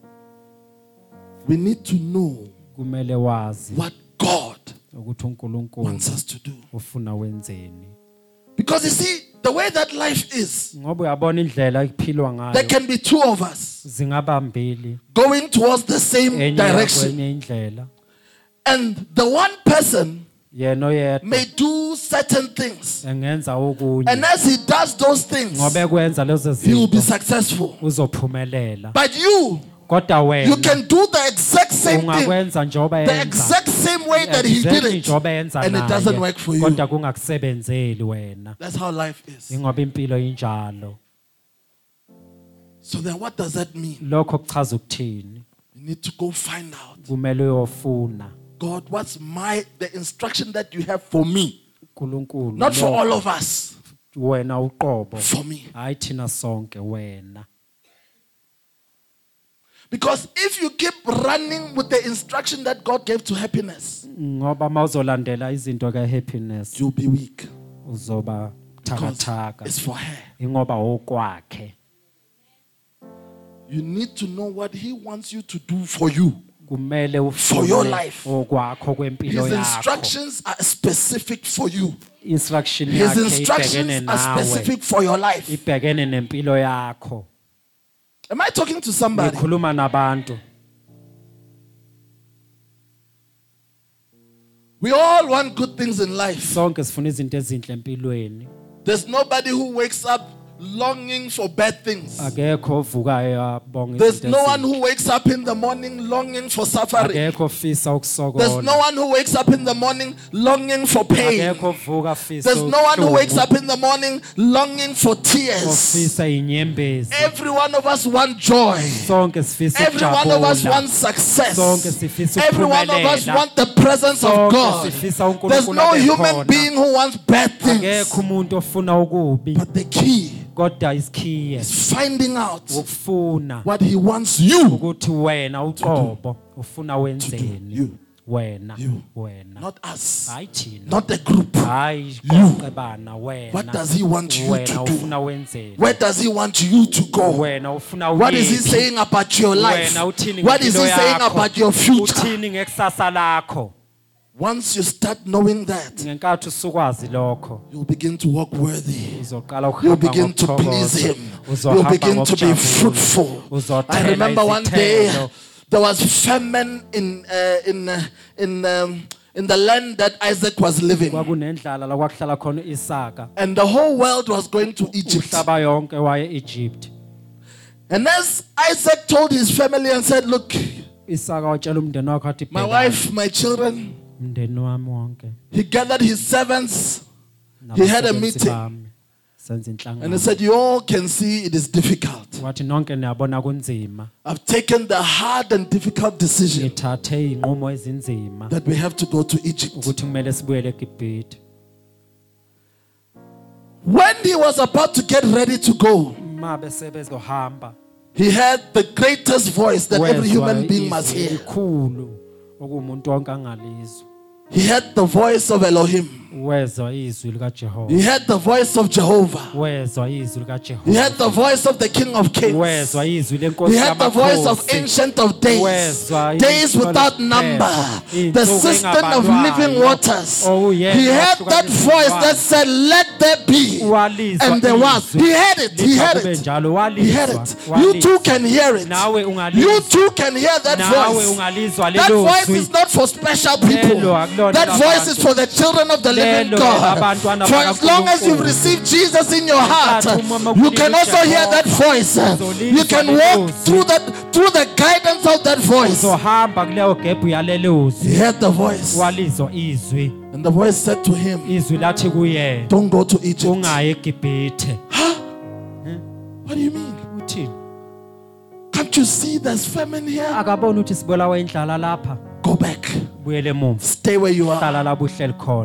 [SPEAKER 2] We need to know
[SPEAKER 3] Kumele wazi
[SPEAKER 2] what God
[SPEAKER 3] ukuthi uNkulunkulu
[SPEAKER 2] wants us to do.
[SPEAKER 3] ufuna wenzeni.
[SPEAKER 2] Because you see, the way that life is,
[SPEAKER 3] Ngoba uyabona indlela ekuphilwa
[SPEAKER 2] there
[SPEAKER 3] ngayo.
[SPEAKER 2] can be two of us
[SPEAKER 3] Zingaba mbili,
[SPEAKER 2] going towards the same
[SPEAKER 3] enye
[SPEAKER 2] direction.
[SPEAKER 3] kwenye indlela.
[SPEAKER 2] And the one person
[SPEAKER 3] Yena oyedwa
[SPEAKER 2] may do certain things.
[SPEAKER 3] engenza okunye.
[SPEAKER 2] And as he does those things,
[SPEAKER 3] Ngoba ekwenza lezo
[SPEAKER 2] he will be
[SPEAKER 3] zinto
[SPEAKER 2] successful.
[SPEAKER 3] uzophumelela.
[SPEAKER 2] But you,
[SPEAKER 3] Kodwa
[SPEAKER 2] you
[SPEAKER 3] wena
[SPEAKER 2] can do the exact same thing,
[SPEAKER 3] ungakwenza njoba
[SPEAKER 2] the
[SPEAKER 3] yenza.
[SPEAKER 2] exact same way that he did
[SPEAKER 3] Exactly
[SPEAKER 2] it,
[SPEAKER 3] njoba yenza
[SPEAKER 2] and it doesn't
[SPEAKER 3] naye,
[SPEAKER 2] work for you.
[SPEAKER 3] kodwa kungakusebenzeli wena.
[SPEAKER 2] That's how life is.
[SPEAKER 3] Ingoba impilo injalo.
[SPEAKER 2] So then what does that mean?
[SPEAKER 3] Lokho kuchaza ukuthini?
[SPEAKER 2] You need to go find out.
[SPEAKER 3] Kumele uyofuna
[SPEAKER 2] God, what's my the instruction that you have for me?
[SPEAKER 3] uNkulunkulu.
[SPEAKER 2] Not for
[SPEAKER 3] Lokho
[SPEAKER 2] all of us,
[SPEAKER 3] wena uqobo.
[SPEAKER 2] for me.
[SPEAKER 3] Hayi thina sonke wena.
[SPEAKER 2] Because if you keep running with the instruction that God gave to happiness,
[SPEAKER 3] Ngoba mawuzolandela izinto kahappiness
[SPEAKER 2] you'll be weak.
[SPEAKER 3] uzoba
[SPEAKER 2] Because
[SPEAKER 3] thakathaka.
[SPEAKER 2] it's for her.
[SPEAKER 3] Ingoba okwakhe.
[SPEAKER 2] You need to know what He wants you to do for you.
[SPEAKER 3] Kumele
[SPEAKER 2] For your
[SPEAKER 3] ufune
[SPEAKER 2] life.
[SPEAKER 3] okwakho kwempilo
[SPEAKER 2] His
[SPEAKER 3] yakho.
[SPEAKER 2] instructions are specific for you.
[SPEAKER 3] Instruction
[SPEAKER 2] His
[SPEAKER 3] yakhe
[SPEAKER 2] instructions
[SPEAKER 3] ibhekene
[SPEAKER 2] are
[SPEAKER 3] nawe.
[SPEAKER 2] specific for your life.
[SPEAKER 3] Ibhekene nempilo yakho.
[SPEAKER 2] Am I talking to somebody?
[SPEAKER 3] Ngikhuluma nabantu.
[SPEAKER 2] We all want good things in life.
[SPEAKER 3] Sonke sifuna izinto ezinhle empilweni.
[SPEAKER 2] There's nobody who wakes up longing for bad things.
[SPEAKER 3] akekho ovukayo abonga
[SPEAKER 2] There's
[SPEAKER 3] izinto
[SPEAKER 2] no one
[SPEAKER 3] ezimbi.
[SPEAKER 2] who wakes up in the morning longing for suffering.
[SPEAKER 3] akekho ofisa
[SPEAKER 2] There's no
[SPEAKER 3] ukusokola
[SPEAKER 2] one who wakes up in the morning longing for pain.
[SPEAKER 3] akekho ovuka afisa
[SPEAKER 2] There's no one who
[SPEAKER 3] ubuhlungu,
[SPEAKER 2] wakes up in the morning longing for tears.
[SPEAKER 3] ofisa inyembezi.
[SPEAKER 2] Every one of us want joy.
[SPEAKER 3] sonke sifisa
[SPEAKER 2] Every one of us
[SPEAKER 3] ukujabula.
[SPEAKER 2] wants success.
[SPEAKER 3] sonke sifisa
[SPEAKER 2] Every one of us
[SPEAKER 3] ukuphumelela.
[SPEAKER 2] wants the presence of
[SPEAKER 3] sonke
[SPEAKER 2] God.
[SPEAKER 3] sifisa uNkulunkulu
[SPEAKER 2] There's no
[SPEAKER 3] abe
[SPEAKER 2] human
[SPEAKER 3] khona.
[SPEAKER 2] being who wants bad things.
[SPEAKER 3] akekho umuntu ofuna ukubi
[SPEAKER 2] But the key
[SPEAKER 3] kodwa isikhiye
[SPEAKER 2] is finding out
[SPEAKER 3] ukufuna
[SPEAKER 2] what He wants you,
[SPEAKER 3] ukuthi wena uqobo ufuna wenzeni
[SPEAKER 2] you,
[SPEAKER 3] wena
[SPEAKER 2] you.
[SPEAKER 3] wena
[SPEAKER 2] not us,
[SPEAKER 3] hayi thina
[SPEAKER 2] not the group.
[SPEAKER 3] hayi
[SPEAKER 2] You.
[SPEAKER 3] qebana wena
[SPEAKER 2] What does He want you
[SPEAKER 3] wena
[SPEAKER 2] to do?
[SPEAKER 3] ufuna wenzeni
[SPEAKER 2] Where does He want you to go?
[SPEAKER 3] wena ufuna
[SPEAKER 2] What is He
[SPEAKER 3] uyephi?
[SPEAKER 2] saying about your life?
[SPEAKER 3] wena uthini
[SPEAKER 2] What is He
[SPEAKER 3] ngempilo
[SPEAKER 2] saying
[SPEAKER 3] yakho?
[SPEAKER 2] about your future?
[SPEAKER 3] uthini ngekusasa lakho
[SPEAKER 2] Once you start knowing that,
[SPEAKER 3] ngenkathi usukwazi lokho
[SPEAKER 2] you'll begin to walk worthy.
[SPEAKER 3] uzoqala
[SPEAKER 2] You'll
[SPEAKER 3] ukuhamba
[SPEAKER 2] begin to please
[SPEAKER 3] ngokuthokoza.
[SPEAKER 2] Him.
[SPEAKER 3] Uzohamba
[SPEAKER 2] You'll begin to be
[SPEAKER 3] ngokujabula.
[SPEAKER 2] fruitful. I
[SPEAKER 3] Uzothela
[SPEAKER 2] remember one day
[SPEAKER 3] izithelo.
[SPEAKER 2] there was famine in uh, in uh, in um, in the land that Isaac was living,
[SPEAKER 3] kwakunendlala la kwakuhlala khona Isaka
[SPEAKER 2] and the whole world was going to Egypt.
[SPEAKER 3] uhlaba yonke waye Egypt.
[SPEAKER 2] And as Isaac told his family and said, "Look,
[SPEAKER 3] Isaka watshela umndeni wakhe athi
[SPEAKER 2] my
[SPEAKER 3] bheka
[SPEAKER 2] wife, my children,"
[SPEAKER 3] umndeni wami wonke
[SPEAKER 2] he gathered his servants. He had a
[SPEAKER 3] nabasebenzi
[SPEAKER 2] meeting.
[SPEAKER 3] bami, senza
[SPEAKER 2] And he
[SPEAKER 3] inhlangano
[SPEAKER 2] said, "You all can see it is difficult.
[SPEAKER 3] wathi nonke niyabona kunzima
[SPEAKER 2] I've taken the hard and difficult decision
[SPEAKER 3] ngithathe inqumo ezinzima
[SPEAKER 2] that we have to go to Egypt."
[SPEAKER 3] ukuthi kumele sibuyele eGibhithe.
[SPEAKER 2] When he was about to get ready to go,
[SPEAKER 3] Mabe sebezohamba
[SPEAKER 2] he heard the greatest voice that every
[SPEAKER 3] wezwa
[SPEAKER 2] human being must
[SPEAKER 3] izwi
[SPEAKER 2] hear.
[SPEAKER 3] elikhulu okumuntu wonke angalizwa.
[SPEAKER 2] He heard the voice of Elohim.
[SPEAKER 3] Wezwa izwi likaJehova.
[SPEAKER 2] He heard the voice of Jehovah.
[SPEAKER 3] Wezwa izwi
[SPEAKER 2] He
[SPEAKER 3] likaJehova.
[SPEAKER 2] heard the voice of the King of Kings.
[SPEAKER 3] Wezwa izwi
[SPEAKER 2] He
[SPEAKER 3] lenkosi
[SPEAKER 2] heard the voice of
[SPEAKER 3] yamakhosi.
[SPEAKER 2] Ancient of Days.
[SPEAKER 3] Wezwa
[SPEAKER 2] Days
[SPEAKER 3] izwi
[SPEAKER 2] without
[SPEAKER 3] lesiphepho.
[SPEAKER 2] number. The
[SPEAKER 3] Iy'nsuku
[SPEAKER 2] system of
[SPEAKER 3] engabalwayo.
[SPEAKER 2] living waters.
[SPEAKER 3] Oh, yes,
[SPEAKER 2] He heard
[SPEAKER 3] wahluka
[SPEAKER 2] that
[SPEAKER 3] izilwane.
[SPEAKER 2] voice that said, "Let there be."
[SPEAKER 3] Walizwa
[SPEAKER 2] And there was.
[SPEAKER 3] izwi.
[SPEAKER 2] He heard it. He heard
[SPEAKER 3] Lithi akube
[SPEAKER 2] it.
[SPEAKER 3] njalo,
[SPEAKER 2] He heard
[SPEAKER 3] walizwa.
[SPEAKER 2] it. You too
[SPEAKER 3] Walizwa.
[SPEAKER 2] can hear it.
[SPEAKER 3] Nawe ungali-
[SPEAKER 2] You too can hear that
[SPEAKER 3] Nawe
[SPEAKER 2] voice.
[SPEAKER 3] ungalizwa
[SPEAKER 2] That
[SPEAKER 3] lelo
[SPEAKER 2] voice
[SPEAKER 3] zwi.
[SPEAKER 2] is not for special people.
[SPEAKER 3] Lelo akulona
[SPEAKER 2] That voice
[SPEAKER 3] labantu.
[SPEAKER 2] is for the children of the living
[SPEAKER 3] Lelo
[SPEAKER 2] God.
[SPEAKER 3] elabantwana
[SPEAKER 2] For as long as you've
[SPEAKER 3] bakaNkulunkulu.
[SPEAKER 2] received Jesus in your heart,
[SPEAKER 3] Ngenkathi uma
[SPEAKER 2] you can
[SPEAKER 3] ukhulile
[SPEAKER 2] also hear that
[SPEAKER 3] uJehova,
[SPEAKER 2] voice.
[SPEAKER 3] uzolizwa
[SPEAKER 2] You can
[SPEAKER 3] lelo
[SPEAKER 2] walk
[SPEAKER 3] zwi.
[SPEAKER 2] through that through the guidance of that voice.
[SPEAKER 3] Uzohamba kuleyo gebhu yalelo
[SPEAKER 2] He
[SPEAKER 3] zwi.
[SPEAKER 2] heard the voice,
[SPEAKER 3] Walizwa izwi.
[SPEAKER 2] and the voice said to him,
[SPEAKER 3] Izwi lathi kuye,
[SPEAKER 2] "Don't go to Egypt."
[SPEAKER 3] ungayi eGibhithe.
[SPEAKER 2] What do you mean?
[SPEAKER 3] Uthini?
[SPEAKER 2] Can't you see there's famine here?
[SPEAKER 3] Akabona ukuthi sibulawa indlala lapha.
[SPEAKER 2] Go back.
[SPEAKER 3] Buyele emuva.
[SPEAKER 2] Stay where you are.
[SPEAKER 3] Hlala la buhleli khona.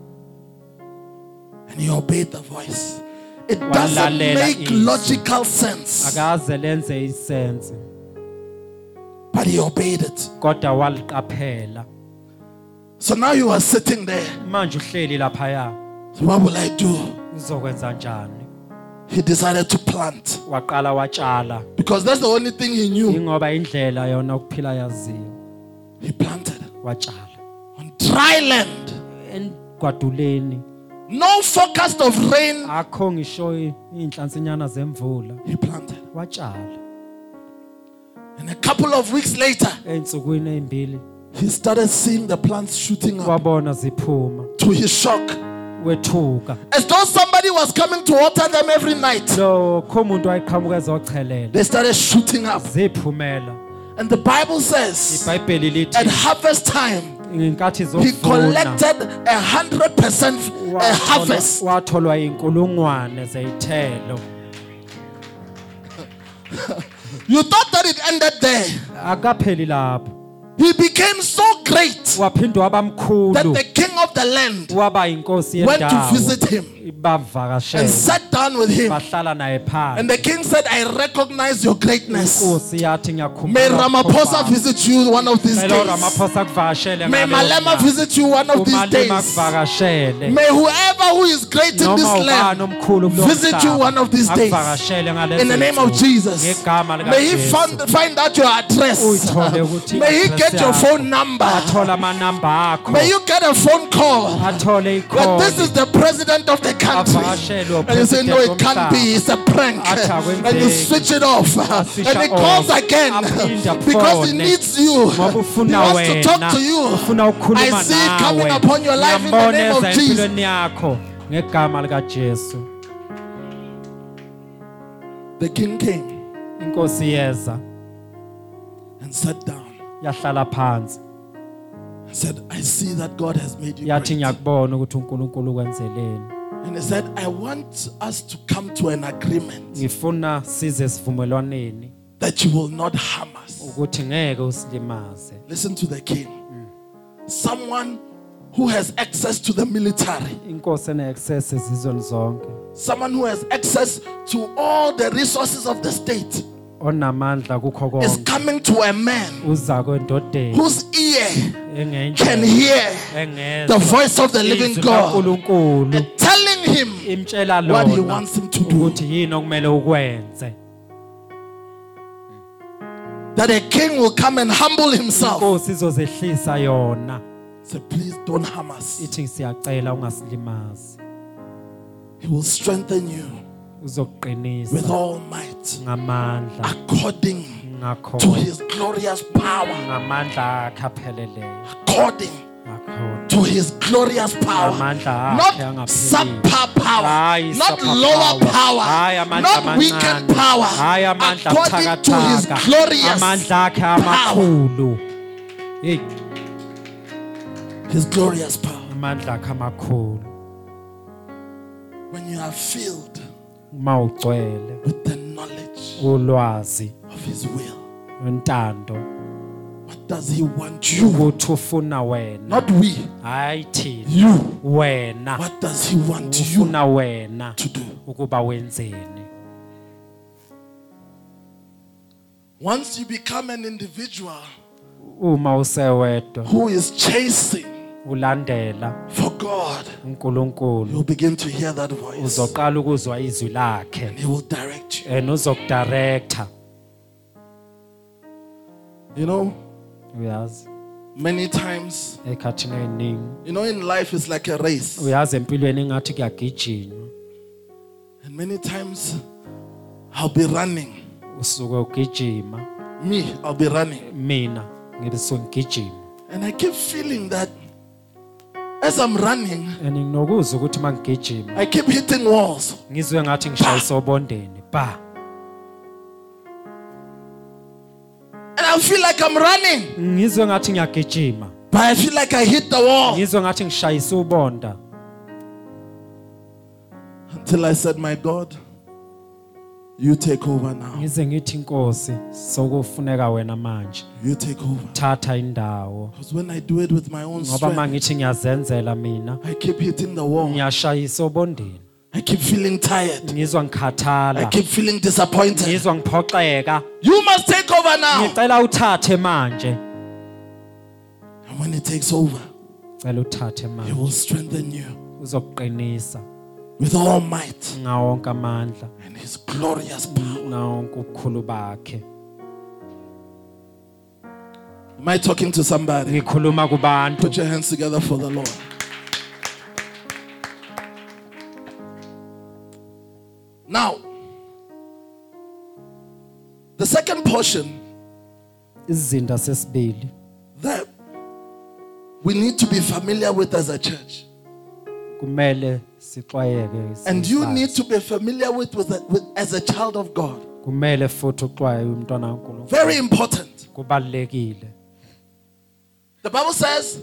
[SPEAKER 2] And he obeyed the voice. It doesn't
[SPEAKER 3] Walalela
[SPEAKER 2] make
[SPEAKER 3] izwi.
[SPEAKER 2] logical sense,
[SPEAKER 3] Akaze lenze isense.
[SPEAKER 2] but he obeyed it.
[SPEAKER 3] Kodwa waliqaphela.
[SPEAKER 2] So now you are sitting there.
[SPEAKER 3] Manje uhleli laphaya.
[SPEAKER 2] So what will I do?
[SPEAKER 3] Uzokwenza njani?
[SPEAKER 2] He decided to plant
[SPEAKER 3] Waqala watshala.
[SPEAKER 2] because that's the only thing he knew.
[SPEAKER 3] Ingoba indlela yona ukuphila yaziyo.
[SPEAKER 2] He planted
[SPEAKER 3] Watshala.
[SPEAKER 2] on dry land.
[SPEAKER 3] Engwaduleni
[SPEAKER 2] No forecast of rain.
[SPEAKER 3] akho ngisho inhlansinyana zemvula.
[SPEAKER 2] He planted.
[SPEAKER 3] Watshala.
[SPEAKER 2] And a couple of weeks later,
[SPEAKER 3] Einsukwini ezimbili
[SPEAKER 2] he started seeing the plants shooting up.
[SPEAKER 3] wabona ziphuma.
[SPEAKER 2] To his shock,
[SPEAKER 3] Wethuka.
[SPEAKER 2] as though somebody was coming to water them every night,
[SPEAKER 3] Lo kho umuntu wayeqhamuka ezochelela.
[SPEAKER 2] they started shooting up.
[SPEAKER 3] Ziphumela.
[SPEAKER 2] And the Bible says,
[SPEAKER 3] iBhayibheli lithi
[SPEAKER 2] at harvest time,
[SPEAKER 3] ngenkathi
[SPEAKER 2] he
[SPEAKER 3] zokuvuna
[SPEAKER 2] collected a hundred percent a harvest.
[SPEAKER 3] watholwa inkulungwane zeyithelo.
[SPEAKER 2] You thought that it ended there.
[SPEAKER 3] Akapheli lapho.
[SPEAKER 2] He became so great
[SPEAKER 3] Waphindwa waba
[SPEAKER 2] that
[SPEAKER 3] mkhulu.
[SPEAKER 2] the king of the land
[SPEAKER 3] Waba inkosi
[SPEAKER 2] went to
[SPEAKER 3] yendawo.
[SPEAKER 2] visit him and
[SPEAKER 3] Bavakashela.
[SPEAKER 2] sat down with him.
[SPEAKER 3] Bahlala naye phansi.
[SPEAKER 2] And the king said, "I recognize your greatness.
[SPEAKER 3] Inkosi yathi
[SPEAKER 2] May
[SPEAKER 3] ngiyakhumbula.
[SPEAKER 2] Ramaphosa visit you one of these
[SPEAKER 3] Melo
[SPEAKER 2] days.
[SPEAKER 3] Ramaphosa kuvakashele.
[SPEAKER 2] May Malema visit you one of these days.
[SPEAKER 3] Vakashele.
[SPEAKER 2] May whoever who is great in this
[SPEAKER 3] Noma ubani
[SPEAKER 2] land
[SPEAKER 3] omkhulu kulo
[SPEAKER 2] visit you
[SPEAKER 3] mhlaba,
[SPEAKER 2] one of these days.
[SPEAKER 3] akuvakashele ngalezi
[SPEAKER 2] In the name of
[SPEAKER 3] nsuku.
[SPEAKER 2] Jesus.
[SPEAKER 3] Ngegama lika
[SPEAKER 2] May he
[SPEAKER 3] Jesu.
[SPEAKER 2] find, find out your address.
[SPEAKER 3] Uyithole ukuthi
[SPEAKER 2] May he
[SPEAKER 3] i-address
[SPEAKER 2] get your
[SPEAKER 3] yakho.
[SPEAKER 2] phone number.
[SPEAKER 3] Athola amanamba akho.
[SPEAKER 2] May you get a phone call
[SPEAKER 3] Athole
[SPEAKER 2] that
[SPEAKER 3] ikhodi.
[SPEAKER 2] this is the president of the country.
[SPEAKER 3] Avakashele
[SPEAKER 2] And you say, "No, it can't be. It's a prank."
[SPEAKER 3] Athi akwenzeki.
[SPEAKER 2] And you switch it off. And
[SPEAKER 3] Asisha
[SPEAKER 2] he calls
[SPEAKER 3] off.
[SPEAKER 2] again
[SPEAKER 3] Aphinda
[SPEAKER 2] because he
[SPEAKER 3] phone.
[SPEAKER 2] needs you.
[SPEAKER 3] Ngoba
[SPEAKER 2] He
[SPEAKER 3] ufuna
[SPEAKER 2] wants to talk
[SPEAKER 3] wena.
[SPEAKER 2] to you.
[SPEAKER 3] Ufuna ukukhuluma
[SPEAKER 2] I see it
[SPEAKER 3] nawe.
[SPEAKER 2] coming upon your life in the name of
[SPEAKER 3] Ngiyamboneza
[SPEAKER 2] Jesus.
[SPEAKER 3] empilweni yakho ngegama lika Jesu.
[SPEAKER 2] The king came
[SPEAKER 3] inkosi yeza
[SPEAKER 2] and sat down
[SPEAKER 3] yahlala phansi
[SPEAKER 2] and said, I see that God has made you
[SPEAKER 3] yathi
[SPEAKER 2] great.
[SPEAKER 3] ngiyakubona ukuthi uNkulunkulu ukwenzeleni
[SPEAKER 2] And he said, I want us to come to an agreement
[SPEAKER 3] ngifuna size sivumelwaneni
[SPEAKER 2] that you will not harm us.
[SPEAKER 3] ukuthi ngeke usilimaze.
[SPEAKER 2] Listen to the king. Someone who has access to the military.
[SPEAKER 3] Inkosi ene access ezizweni zonke
[SPEAKER 2] Someone who has access to all the resources of the state
[SPEAKER 3] onamandla kukho
[SPEAKER 2] is
[SPEAKER 3] konke
[SPEAKER 2] coming to a man
[SPEAKER 3] uza kwendodeni
[SPEAKER 2] whose ear can
[SPEAKER 3] engendlela
[SPEAKER 2] hear
[SPEAKER 3] engezwa
[SPEAKER 2] the voice of the living
[SPEAKER 3] izwi
[SPEAKER 2] God
[SPEAKER 3] kaNkulunkulu
[SPEAKER 2] and telling him
[SPEAKER 3] imtshela
[SPEAKER 2] what he
[SPEAKER 3] lona
[SPEAKER 2] wants him to do.
[SPEAKER 3] ukuthi yini okumele ukwenze.
[SPEAKER 2] That a king will come and humble himself.
[SPEAKER 3] Inkosi izozehlisa yona
[SPEAKER 2] Say, please don't harm us.
[SPEAKER 3] ithi siyacela ungasilimazi.
[SPEAKER 2] He will strengthen you with
[SPEAKER 3] Uzokuqinisa
[SPEAKER 2] all might
[SPEAKER 3] ngamandla
[SPEAKER 2] according
[SPEAKER 3] ngakho
[SPEAKER 2] to his glorious power.
[SPEAKER 3] ngamandla akhe apheleleyo
[SPEAKER 2] According
[SPEAKER 3] ngakho
[SPEAKER 2] to his glorious power.
[SPEAKER 3] ngamandla akhe
[SPEAKER 2] Not
[SPEAKER 3] angapheli.
[SPEAKER 2] subpar power,
[SPEAKER 3] Hayi
[SPEAKER 2] not
[SPEAKER 3] subpar
[SPEAKER 2] lower
[SPEAKER 3] power.
[SPEAKER 2] power,
[SPEAKER 3] Hayi amandla
[SPEAKER 2] not weakened
[SPEAKER 3] amancane.
[SPEAKER 2] power.
[SPEAKER 3] Hayi amandla
[SPEAKER 2] According to his
[SPEAKER 3] abuthakathaka.
[SPEAKER 2] glorious
[SPEAKER 3] Amandla akhe
[SPEAKER 2] power.
[SPEAKER 3] amakhulu. Hey,
[SPEAKER 2] His glorious power.
[SPEAKER 3] amandla akhe amakhulu.
[SPEAKER 2] When you are filled
[SPEAKER 3] Uma ugcwele
[SPEAKER 2] with the knowledge
[SPEAKER 3] ulwazi
[SPEAKER 2] of his will,
[SPEAKER 3] wentando
[SPEAKER 2] what does he want you?
[SPEAKER 3] ukuthi ufuna wena
[SPEAKER 2] Not we,
[SPEAKER 3] hayi thina
[SPEAKER 2] you.
[SPEAKER 3] wena
[SPEAKER 2] What does he want you
[SPEAKER 3] ufuna wena
[SPEAKER 2] to do?
[SPEAKER 3] ukuba wenzeni.
[SPEAKER 2] Once you become an individual
[SPEAKER 3] Uma usewedwa
[SPEAKER 2] who is chasing
[SPEAKER 3] ulandela
[SPEAKER 2] for God,
[SPEAKER 3] uNkulunkulu
[SPEAKER 2] you'll begin to hear that voice.
[SPEAKER 3] uzoqala ukuzwa izwi lakhe
[SPEAKER 2] He will direct you.
[SPEAKER 3] and uzokudirector.
[SPEAKER 2] You know,
[SPEAKER 3] Uyazi
[SPEAKER 2] many times,
[SPEAKER 3] ekhathini eningi
[SPEAKER 2] you know, in life it's like a race.
[SPEAKER 3] uyazi empilweni ngathi kuyagijinywa
[SPEAKER 2] And many times I'll be running.
[SPEAKER 3] usuke ugijima
[SPEAKER 2] Me, I'll be running.
[SPEAKER 3] mina ngibisuke ngigijima
[SPEAKER 2] And I keep feeling that as I'm running,
[SPEAKER 3] and nginokuzwa ukuthi mangigijima
[SPEAKER 2] I keep hitting walls.
[SPEAKER 3] ngizwe ngathi ngishayisa obondeni ba
[SPEAKER 2] And I feel like I'm running,
[SPEAKER 3] ngizwe ngathi ngiyagijima
[SPEAKER 2] but I feel like I hit the wall.
[SPEAKER 3] ngizwe ngathi ngishayisa ubonda
[SPEAKER 2] Until I said, my God, you take over now.
[SPEAKER 3] ngize ngithi Nkosi sokufuneka wena manje
[SPEAKER 2] You take over.
[SPEAKER 3] thatha indawo
[SPEAKER 2] Because when I do it with my own
[SPEAKER 3] ngoba
[SPEAKER 2] strength,
[SPEAKER 3] mangithi ngiyazenzela mina
[SPEAKER 2] I keep hitting the wall.
[SPEAKER 3] ngiyashayisa obondeni
[SPEAKER 2] I keep feeling tired.
[SPEAKER 3] ngizwa
[SPEAKER 2] I
[SPEAKER 3] ngikhathala
[SPEAKER 2] keep feeling disappointed.
[SPEAKER 3] ngizwa ngiphoxeka
[SPEAKER 2] You must take over now.
[SPEAKER 3] ngicela uthathe manje
[SPEAKER 2] And when it takes over,
[SPEAKER 3] cela uthathe
[SPEAKER 2] He
[SPEAKER 3] manje
[SPEAKER 2] will strengthen you
[SPEAKER 3] uzokuqinisa
[SPEAKER 2] with all might
[SPEAKER 3] ngawonke amandla
[SPEAKER 2] and His glorious power.
[SPEAKER 3] nawonke ubukhulu bakhe.
[SPEAKER 2] Am I talking to somebody?
[SPEAKER 3] Ngikhuluma kubantu.
[SPEAKER 2] Put your hands together for the Lord. Now, the second portion
[SPEAKER 3] Izinda sesibili
[SPEAKER 2] that we need to be familiar with as a church,
[SPEAKER 3] kumele sixwayeke.
[SPEAKER 2] and you need to be familiar with, with, with as a child of God.
[SPEAKER 3] kumele futhi uxwaye umntwana kaNkulunkulu.
[SPEAKER 2] Very important.
[SPEAKER 3] Kubalekile.
[SPEAKER 2] The Bible says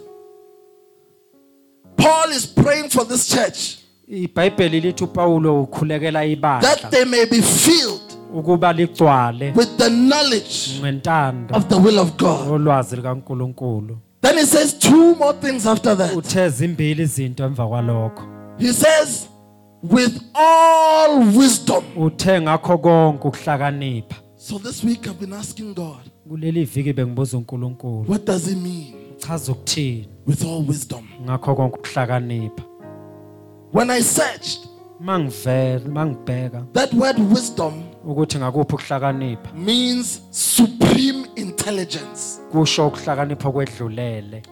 [SPEAKER 2] Paul is praying for this church
[SPEAKER 3] iBhayibheli lithi uPawulo ukhulekela
[SPEAKER 2] that
[SPEAKER 3] ibandla
[SPEAKER 2] they may be filled
[SPEAKER 3] ukuba ligcwale
[SPEAKER 2] with the knowledge
[SPEAKER 3] ngentando
[SPEAKER 2] of the will of God.
[SPEAKER 3] olwazi likaNkulunkulu.
[SPEAKER 2] Then he says two more things after that.
[SPEAKER 3] Uthe zimbili izinto emva kwalokho.
[SPEAKER 2] He says, with all wisdom.
[SPEAKER 3] Uthe ngakho konke ukuhlakanipha.
[SPEAKER 2] So this week I've been asking God,
[SPEAKER 3] Kuleli viki bengibuza uNkulunkulu.
[SPEAKER 2] what does it mean
[SPEAKER 3] Chaza ukuthini
[SPEAKER 2] with all wisdom?
[SPEAKER 3] ngakho konke ukuhlakanipha.
[SPEAKER 2] When I searched,
[SPEAKER 3] Mangivela mangibheka
[SPEAKER 2] that word wisdom
[SPEAKER 3] ukuthi ngakuphi ukuhlakanipha
[SPEAKER 2] means supreme intelligence.
[SPEAKER 3] kusho ukuhlakanipha kwedlulele.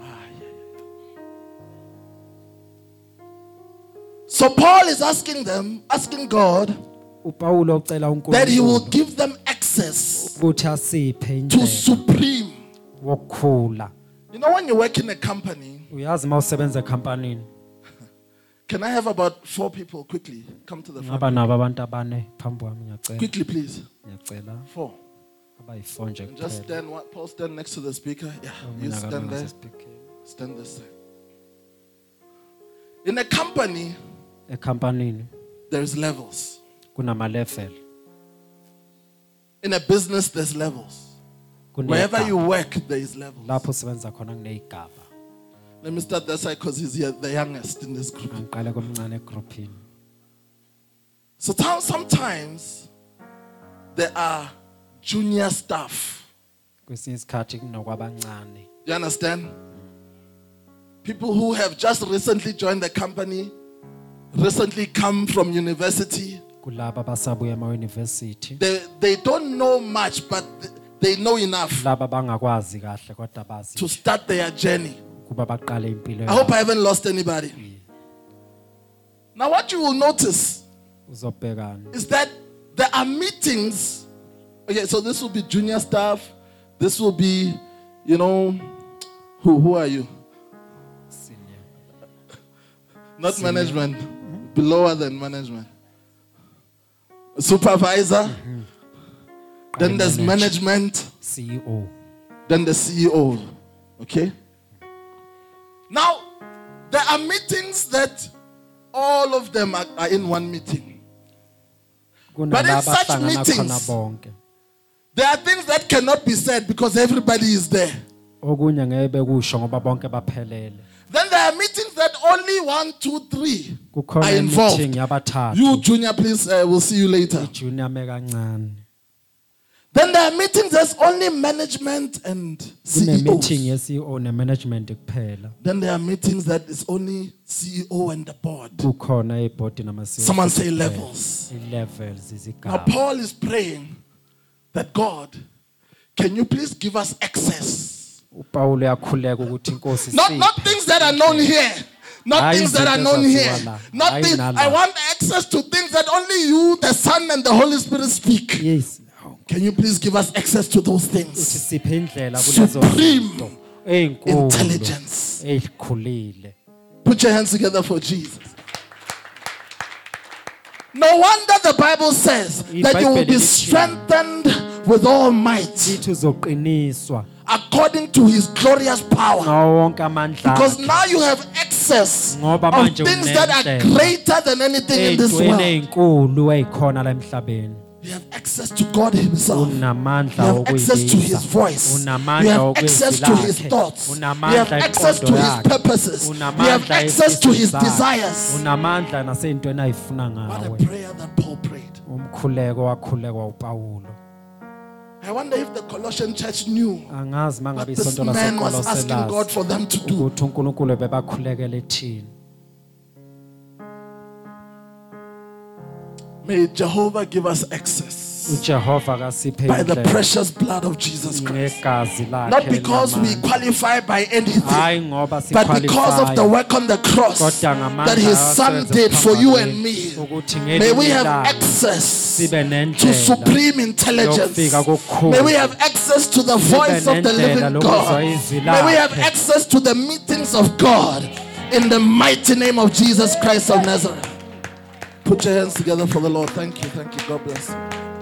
[SPEAKER 2] So Paul is asking them, asking God
[SPEAKER 3] uPawulo ucela
[SPEAKER 2] that he will
[SPEAKER 3] uNkulunkulu
[SPEAKER 2] give them access
[SPEAKER 3] ukuthi asiphe
[SPEAKER 2] to
[SPEAKER 3] indlela
[SPEAKER 2] supreme.
[SPEAKER 3] wokukhula.
[SPEAKER 2] You know, when you work in a company,
[SPEAKER 3] Uyazi mawusebenza ecompanyini
[SPEAKER 2] Can I have about four people quickly come to the front?
[SPEAKER 3] ngaba nabo abantu abane phambi kwami ngiyacela
[SPEAKER 2] Quickly, please.
[SPEAKER 3] ngiyacela
[SPEAKER 2] Four.
[SPEAKER 3] abayi-four nje
[SPEAKER 2] And just
[SPEAKER 3] kuphela.
[SPEAKER 2] stand. What? Paul, stand next to the speaker. Yeah, you
[SPEAKER 3] Mina
[SPEAKER 2] stand
[SPEAKER 3] kami
[SPEAKER 2] there.
[SPEAKER 3] ngasespeakeni.
[SPEAKER 2] Stand this side. In a company,
[SPEAKER 3] Ekhampanini
[SPEAKER 2] there's levels.
[SPEAKER 3] kunama-level.
[SPEAKER 2] In a business, there's levels. Wherever you work, there is levels.
[SPEAKER 3] lapho usebenza khona kuney'gaba.
[SPEAKER 2] Let me start that side because he's here, the youngest in this group.
[SPEAKER 3] Angiqale komncane egruphini.
[SPEAKER 2] So now sometimes there are junior staff.
[SPEAKER 3] Kwesinye isikhathi kunokwabancane.
[SPEAKER 2] You understand? People who have just recently joined the company, recently come from university.
[SPEAKER 3] Kulaba abasabuya ema-university.
[SPEAKER 2] They, they don't know much, but they know enough
[SPEAKER 3] Laba bangakwazi kahle kodwa bazi
[SPEAKER 2] to start their journey.
[SPEAKER 3] kuba baqale impilo
[SPEAKER 2] I hope I
[SPEAKER 3] yabo.
[SPEAKER 2] haven't lost anybody. Now, what you will notice
[SPEAKER 3] Uzobhekana.
[SPEAKER 2] is that there are meetings. Okay, so this will be junior staff. This will be, you know, who who are you?
[SPEAKER 3] Senior.
[SPEAKER 2] Not management, belower than management. A supervisor. Then there's management.
[SPEAKER 3] C E O.
[SPEAKER 2] Then the C E O. Okay? Now, there are meetings that all of them are, are in one meeting. But in
[SPEAKER 3] Kunalaba
[SPEAKER 2] such
[SPEAKER 3] ahlangana
[SPEAKER 2] meetings,
[SPEAKER 3] khona bonke.
[SPEAKER 2] there are things that cannot be said because everybody is there.
[SPEAKER 3] Okunye ngeke bekusho ngoba bonke baphelele.
[SPEAKER 2] Then there are meetings that only one, two, three
[SPEAKER 3] Kukhona
[SPEAKER 2] are involved.
[SPEAKER 3] i-meeting yabathathu.
[SPEAKER 2] You, Junior, please, uh, we'll see you later.
[SPEAKER 3] Junior me kancane.
[SPEAKER 2] Then there are meetings that's only management and C E
[SPEAKER 3] Kune-meeting
[SPEAKER 2] Os.
[SPEAKER 3] ye-C E O ne-management kuphela.
[SPEAKER 2] Then there are meetings that is only C E O and the board.
[SPEAKER 3] Kukhona ibhodi nama-C E O.
[SPEAKER 2] Someone say
[SPEAKER 3] kuphela.
[SPEAKER 2] levels.
[SPEAKER 3] I-levels,
[SPEAKER 2] Now,
[SPEAKER 3] izigaba.
[SPEAKER 2] Paul is praying that God, can you please give us access?
[SPEAKER 3] uPawulu uyakhuleka ukuthi inkosi
[SPEAKER 2] Not,
[SPEAKER 3] siphe.
[SPEAKER 2] not things that are known here. Not
[SPEAKER 3] Hayi
[SPEAKER 2] things that are
[SPEAKER 3] izinto
[SPEAKER 2] known here.
[SPEAKER 3] ezaziwa la.
[SPEAKER 2] Not
[SPEAKER 3] Hayi
[SPEAKER 2] things.
[SPEAKER 3] nala.
[SPEAKER 2] I want access to things that only you, the Son, and the Holy Spirit speak.
[SPEAKER 3] Yes.
[SPEAKER 2] Can you please give us access to those
[SPEAKER 3] Uthi
[SPEAKER 2] things?
[SPEAKER 3] siphe indlela kulezo
[SPEAKER 2] Supreme
[SPEAKER 3] zinto ey'nkulu
[SPEAKER 2] intelligence.
[SPEAKER 3] ey'khulile.
[SPEAKER 2] Put your hands together for Jesus. No wonder the Bible says that you will be strengthened with all might
[SPEAKER 3] Lithi uzoqiniswa
[SPEAKER 2] according to his glorious power.
[SPEAKER 3] ngawo wonke amandla
[SPEAKER 2] Because
[SPEAKER 3] akhe.
[SPEAKER 2] now you have access
[SPEAKER 3] Ngoba
[SPEAKER 2] of
[SPEAKER 3] manje
[SPEAKER 2] things that are
[SPEAKER 3] unendlela
[SPEAKER 2] greater than anything in this
[SPEAKER 3] ey'ntweni
[SPEAKER 2] world.
[SPEAKER 3] ey'nkulu ey'khona la emhlabeni.
[SPEAKER 2] You have access to God himself. You
[SPEAKER 3] Unamandla
[SPEAKER 2] have access to his
[SPEAKER 3] wokuyizisa.
[SPEAKER 2] voice. You
[SPEAKER 3] Unamandla
[SPEAKER 2] have access to his
[SPEAKER 3] wokwezwi
[SPEAKER 2] thoughts.
[SPEAKER 3] lakhe.
[SPEAKER 2] You have
[SPEAKER 3] Unamandla
[SPEAKER 2] access to
[SPEAKER 3] emiqondo
[SPEAKER 2] his
[SPEAKER 3] yakhe.
[SPEAKER 2] purposes. You have
[SPEAKER 3] Unamandla
[SPEAKER 2] access to his
[SPEAKER 3] ezifiso zakhe.
[SPEAKER 2] desires.
[SPEAKER 3] Unamandla nasey'ntweni ayifuna
[SPEAKER 2] What a
[SPEAKER 3] ngawe.
[SPEAKER 2] prayer that Paul prayed.
[SPEAKER 3] Umkhuleko wakhulekwa uPawulo.
[SPEAKER 2] I wonder if the Colossian church knew
[SPEAKER 3] Angazi
[SPEAKER 2] what
[SPEAKER 3] mangabe
[SPEAKER 2] this
[SPEAKER 3] isonto
[SPEAKER 2] man was asking God
[SPEAKER 3] lasekolose
[SPEAKER 2] for them to do.
[SPEAKER 3] ukuthi uNkulunkulu bebakhulekele thina.
[SPEAKER 2] May Jehovah give us access
[SPEAKER 3] uJehova kasiphe
[SPEAKER 2] by the
[SPEAKER 3] indlela
[SPEAKER 2] precious blood of Jesus Christ.
[SPEAKER 3] ngegazi lakhe.
[SPEAKER 2] Not because we
[SPEAKER 3] elinamandla.
[SPEAKER 2] qualify by anything,
[SPEAKER 3] Hayi ngoba
[SPEAKER 2] but because of the
[SPEAKER 3] siqualify
[SPEAKER 2] work on the cross
[SPEAKER 3] kodwa ngamandla
[SPEAKER 2] that his son
[SPEAKER 3] asebenza
[SPEAKER 2] did for
[SPEAKER 3] phambi
[SPEAKER 2] you
[SPEAKER 3] kwethu,
[SPEAKER 2] and me.
[SPEAKER 3] ukuthi
[SPEAKER 2] May we
[SPEAKER 3] ngelinye
[SPEAKER 2] have
[SPEAKER 3] ilanga
[SPEAKER 2] access
[SPEAKER 3] sibe
[SPEAKER 2] to
[SPEAKER 3] nendlela
[SPEAKER 2] supreme intelligence.
[SPEAKER 3] yokufika kokukhulu.
[SPEAKER 2] May we have access to the voice of the
[SPEAKER 3] nendlela
[SPEAKER 2] living
[SPEAKER 3] lokuzwa
[SPEAKER 2] God.
[SPEAKER 3] izwi
[SPEAKER 2] May we have
[SPEAKER 3] lakhe.
[SPEAKER 2] access to the meetings of God in the mighty name of Jesus Christ of Nazareth. Put your hands together for the Lord. Thank you. Thank you. God bless you.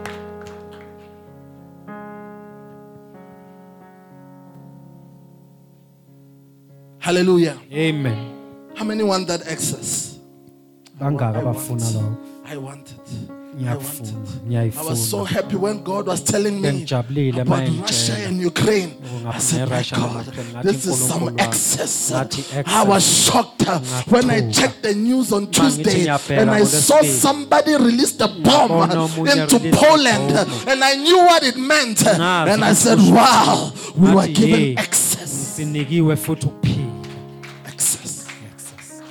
[SPEAKER 2] Hallelujah.
[SPEAKER 3] Amen.
[SPEAKER 2] How many want that access?
[SPEAKER 3] Bangaka
[SPEAKER 2] I want
[SPEAKER 3] abafuna
[SPEAKER 2] it.
[SPEAKER 3] lokho.
[SPEAKER 2] I want it. I want
[SPEAKER 3] Ngiyakufuna,
[SPEAKER 2] it. I was so
[SPEAKER 3] ngiyayifuna.
[SPEAKER 2] happy when God was telling me
[SPEAKER 3] Ngijabulile
[SPEAKER 2] about
[SPEAKER 3] manje.
[SPEAKER 2] Russia and Ukraine.
[SPEAKER 3] Ngapha
[SPEAKER 2] I said, my
[SPEAKER 3] ne-Russia
[SPEAKER 2] God,
[SPEAKER 3] ne-Ukraine, ngathi
[SPEAKER 2] this is some
[SPEAKER 3] uNkulunkulu wami.
[SPEAKER 2] excess.
[SPEAKER 3] Ngathi
[SPEAKER 2] I was
[SPEAKER 3] excess.
[SPEAKER 2] shocked uh, when I
[SPEAKER 3] Ngathuka.
[SPEAKER 2] checked the news on Tuesday
[SPEAKER 3] ngiyabheka
[SPEAKER 2] and I saw
[SPEAKER 3] ngoLwesibili.
[SPEAKER 2] somebody released a bomb
[SPEAKER 3] Ngabona
[SPEAKER 2] uh,
[SPEAKER 3] omunye
[SPEAKER 2] into
[SPEAKER 3] release
[SPEAKER 2] Poland uh,
[SPEAKER 3] ibhomu.
[SPEAKER 2] and I knew what it meant. uh,
[SPEAKER 3] Ngazi
[SPEAKER 2] And I
[SPEAKER 3] ukuthi
[SPEAKER 2] said,
[SPEAKER 3] kusho
[SPEAKER 2] wow, we were
[SPEAKER 3] Ngathi,
[SPEAKER 2] given
[SPEAKER 3] "Hey,
[SPEAKER 2] access.
[SPEAKER 3] sinikiwe futhi ukuphila.
[SPEAKER 2] Access.
[SPEAKER 3] Access.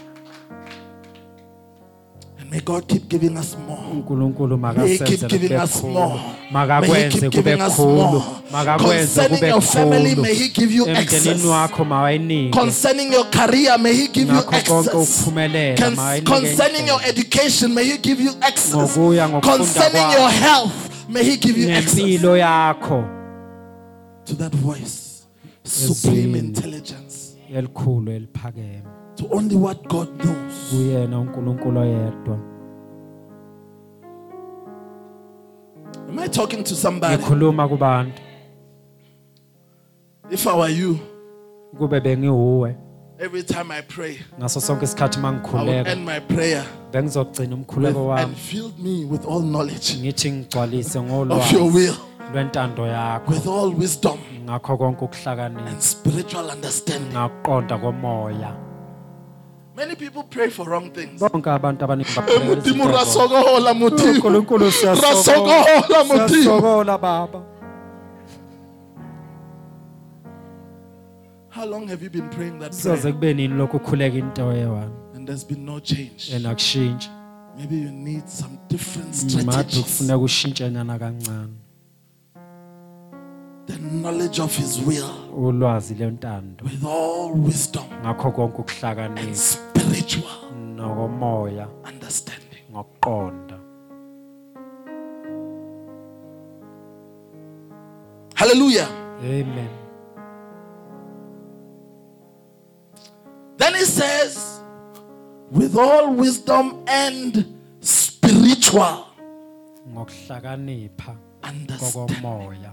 [SPEAKER 2] And may God keep giving us more.
[SPEAKER 3] uNkulunkulu
[SPEAKER 2] May He keep
[SPEAKER 3] makasenzele
[SPEAKER 2] giving
[SPEAKER 3] kube
[SPEAKER 2] us
[SPEAKER 3] khulu.
[SPEAKER 2] more. May He
[SPEAKER 3] Makakwenze
[SPEAKER 2] keep
[SPEAKER 3] kube
[SPEAKER 2] giving us
[SPEAKER 3] khulu.
[SPEAKER 2] more.
[SPEAKER 3] Makakwenze
[SPEAKER 2] Concerning
[SPEAKER 3] kube
[SPEAKER 2] your family,
[SPEAKER 3] khulu.
[SPEAKER 2] may He give you
[SPEAKER 3] Emndenini
[SPEAKER 2] access.
[SPEAKER 3] wakho mawayinike.
[SPEAKER 2] Concerning your career, may He give you
[SPEAKER 3] Ngakho konke
[SPEAKER 2] access.
[SPEAKER 3] ukuphumelela
[SPEAKER 2] Con-
[SPEAKER 3] mawayinike
[SPEAKER 2] Concerning your
[SPEAKER 3] indlela.
[SPEAKER 2] education, may He give you access.
[SPEAKER 3] Ngokuya ngokufunda
[SPEAKER 2] Concerning
[SPEAKER 3] kwakho.
[SPEAKER 2] your health, may He give you access
[SPEAKER 3] Ngempilo yakho
[SPEAKER 2] to that voice. Supreme
[SPEAKER 3] Ezwini.
[SPEAKER 2] intelligence.
[SPEAKER 3] elikhulu eliphakeme.
[SPEAKER 2] to only what God knows.
[SPEAKER 3] kuyena uNkulunkulu oyedwa.
[SPEAKER 2] Am I talking to somebody?
[SPEAKER 3] Ngikhuluma kubantu.
[SPEAKER 2] If I were you,
[SPEAKER 3] Kube bengiwuwe
[SPEAKER 2] every time I pray,
[SPEAKER 3] ngaso sonke isikhathi
[SPEAKER 2] I would
[SPEAKER 3] mangikhuleka
[SPEAKER 2] end my prayer
[SPEAKER 3] bengizogcina
[SPEAKER 2] with,
[SPEAKER 3] umkhuleko wami
[SPEAKER 2] and fill me with all knowledge
[SPEAKER 3] ngithi ngigcwalise
[SPEAKER 2] of your
[SPEAKER 3] ngolwazi
[SPEAKER 2] will,
[SPEAKER 3] lwentando yakho
[SPEAKER 2] with all wisdom
[SPEAKER 3] ngakho konke ukuhlakanipha
[SPEAKER 2] and spiritual understanding.
[SPEAKER 3] ngaqonda komoya.
[SPEAKER 2] Many people pray for wrong things.
[SPEAKER 3] Bonke abantu abaningi
[SPEAKER 2] Mudimu
[SPEAKER 3] baphela
[SPEAKER 2] rasogohola mudimu.
[SPEAKER 3] uNkulunkulu
[SPEAKER 2] Rasogohola mudimu.
[SPEAKER 3] siyasokola baba.
[SPEAKER 2] How long have you been praying that
[SPEAKER 3] Soze
[SPEAKER 2] prayer?
[SPEAKER 3] kube nini lokhu ukhuleka into eyi-one
[SPEAKER 2] And there's been no change.
[SPEAKER 3] enakushintshi.
[SPEAKER 2] Maybe you need some different
[SPEAKER 3] Made
[SPEAKER 2] strategies.
[SPEAKER 3] kufuneka ushintshe nyana kancane
[SPEAKER 2] The knowledge of His will
[SPEAKER 3] ulwazi lentando
[SPEAKER 2] with all wisdom
[SPEAKER 3] ngakho konke
[SPEAKER 2] and
[SPEAKER 3] ukuhlakanipha
[SPEAKER 2] spiritual
[SPEAKER 3] nokomoya
[SPEAKER 2] understanding.
[SPEAKER 3] ngokuqonda.
[SPEAKER 2] Hallelujah.
[SPEAKER 3] Amen.
[SPEAKER 2] Then He says, with all wisdom and spiritual
[SPEAKER 3] Ngokuhlakanipha
[SPEAKER 2] understanding.
[SPEAKER 3] kokomoya.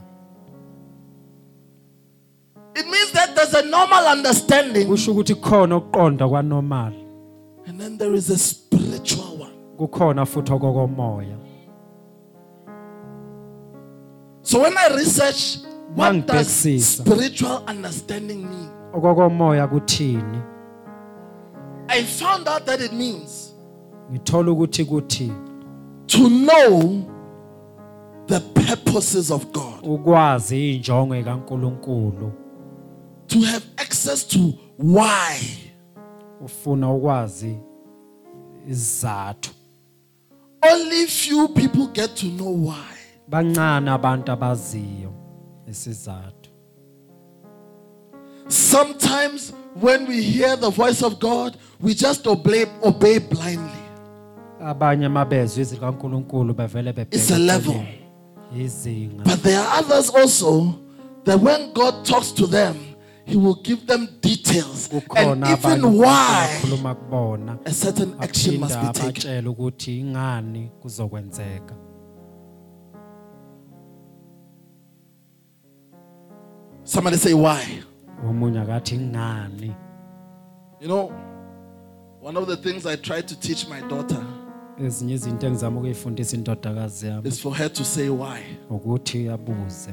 [SPEAKER 2] It means that there's a normal understanding
[SPEAKER 3] Kusho ukuthi kukhona ukuqonda kwanormal,
[SPEAKER 2] and then there is a spiritual one.
[SPEAKER 3] kukhona futhi okokomoya.
[SPEAKER 2] So when I research, what does
[SPEAKER 3] Mangibhekisisa.
[SPEAKER 2] spiritual understanding mean?
[SPEAKER 3] Okokomoya kuthini?
[SPEAKER 2] I found out that it means
[SPEAKER 3] Ngithola ukuthi kuthi
[SPEAKER 2] to know the purposes of God,
[SPEAKER 3] ukwazi injongo kaNkuluNkulu.
[SPEAKER 2] to have access to why.
[SPEAKER 3] Ufuna ukwazi izathu.
[SPEAKER 2] Only few people get to know why.
[SPEAKER 3] Bancane abantu abaziyo isizathu.
[SPEAKER 2] Sometimes when we hear the voice of God, we just obey, obey blindly.
[SPEAKER 3] Abanye mabezwe izwi kaNkuluNkulu bevele
[SPEAKER 2] It's a level.
[SPEAKER 3] bebheka izinga.
[SPEAKER 2] But there are others also that when God talks to them, He will give them details and
[SPEAKER 3] Kukhona
[SPEAKER 2] even
[SPEAKER 3] abantu
[SPEAKER 2] why
[SPEAKER 3] akhuluma kubona
[SPEAKER 2] a certain action must
[SPEAKER 3] aphinda
[SPEAKER 2] be taken.
[SPEAKER 3] abatshela ukuthi ingani kuzokwenzeka.
[SPEAKER 2] Somebody say why.
[SPEAKER 3] Omunye akathi ingani.
[SPEAKER 2] You know, one of the things I try to teach my daughter
[SPEAKER 3] Ezinye izinto engizama ukuyifundisa indodakazi yami
[SPEAKER 2] is for her to say why.
[SPEAKER 3] ukuthi abuze.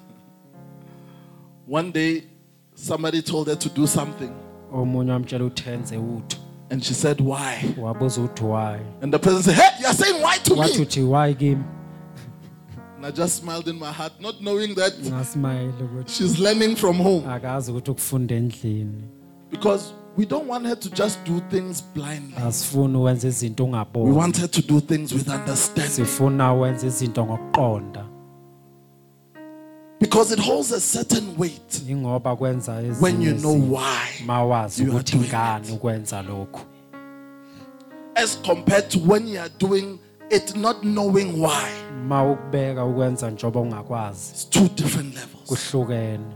[SPEAKER 2] One day, somebody told her to do something,
[SPEAKER 3] Omunye wamtshela ukuthi enze utho.
[SPEAKER 2] and she said, why?
[SPEAKER 3] Wabuza ukuthi why.
[SPEAKER 2] And the person said, hey, you're saying why to
[SPEAKER 3] Wathi
[SPEAKER 2] me?
[SPEAKER 3] uthi why kimi?
[SPEAKER 2] And I just smiled in my heart, not knowing that
[SPEAKER 3] Ngasmile ukuthi
[SPEAKER 2] she's learning from home.
[SPEAKER 3] akazi ukuthi ukufunda endlini.
[SPEAKER 2] Because we don't want her to just do things blindly.
[SPEAKER 3] Asifuni wenza izinto
[SPEAKER 2] We
[SPEAKER 3] ungaboni.
[SPEAKER 2] want her to do things with understanding.
[SPEAKER 3] Sifuna wenza izinto ngokuqonda.
[SPEAKER 2] Because it holds a certain weight
[SPEAKER 3] Ingoba kwenza
[SPEAKER 2] when you
[SPEAKER 3] ezinye
[SPEAKER 2] know
[SPEAKER 3] izinto
[SPEAKER 2] why,
[SPEAKER 3] mawazi
[SPEAKER 2] you are
[SPEAKER 3] ukuthi
[SPEAKER 2] doing
[SPEAKER 3] ngani
[SPEAKER 2] it.
[SPEAKER 3] ukwenza lokho.
[SPEAKER 2] as compared to when you are doing it not knowing why.
[SPEAKER 3] Ma ukubeka ukwenza njoba ungakwazi
[SPEAKER 2] It's two different levels.
[SPEAKER 3] kuhlukene.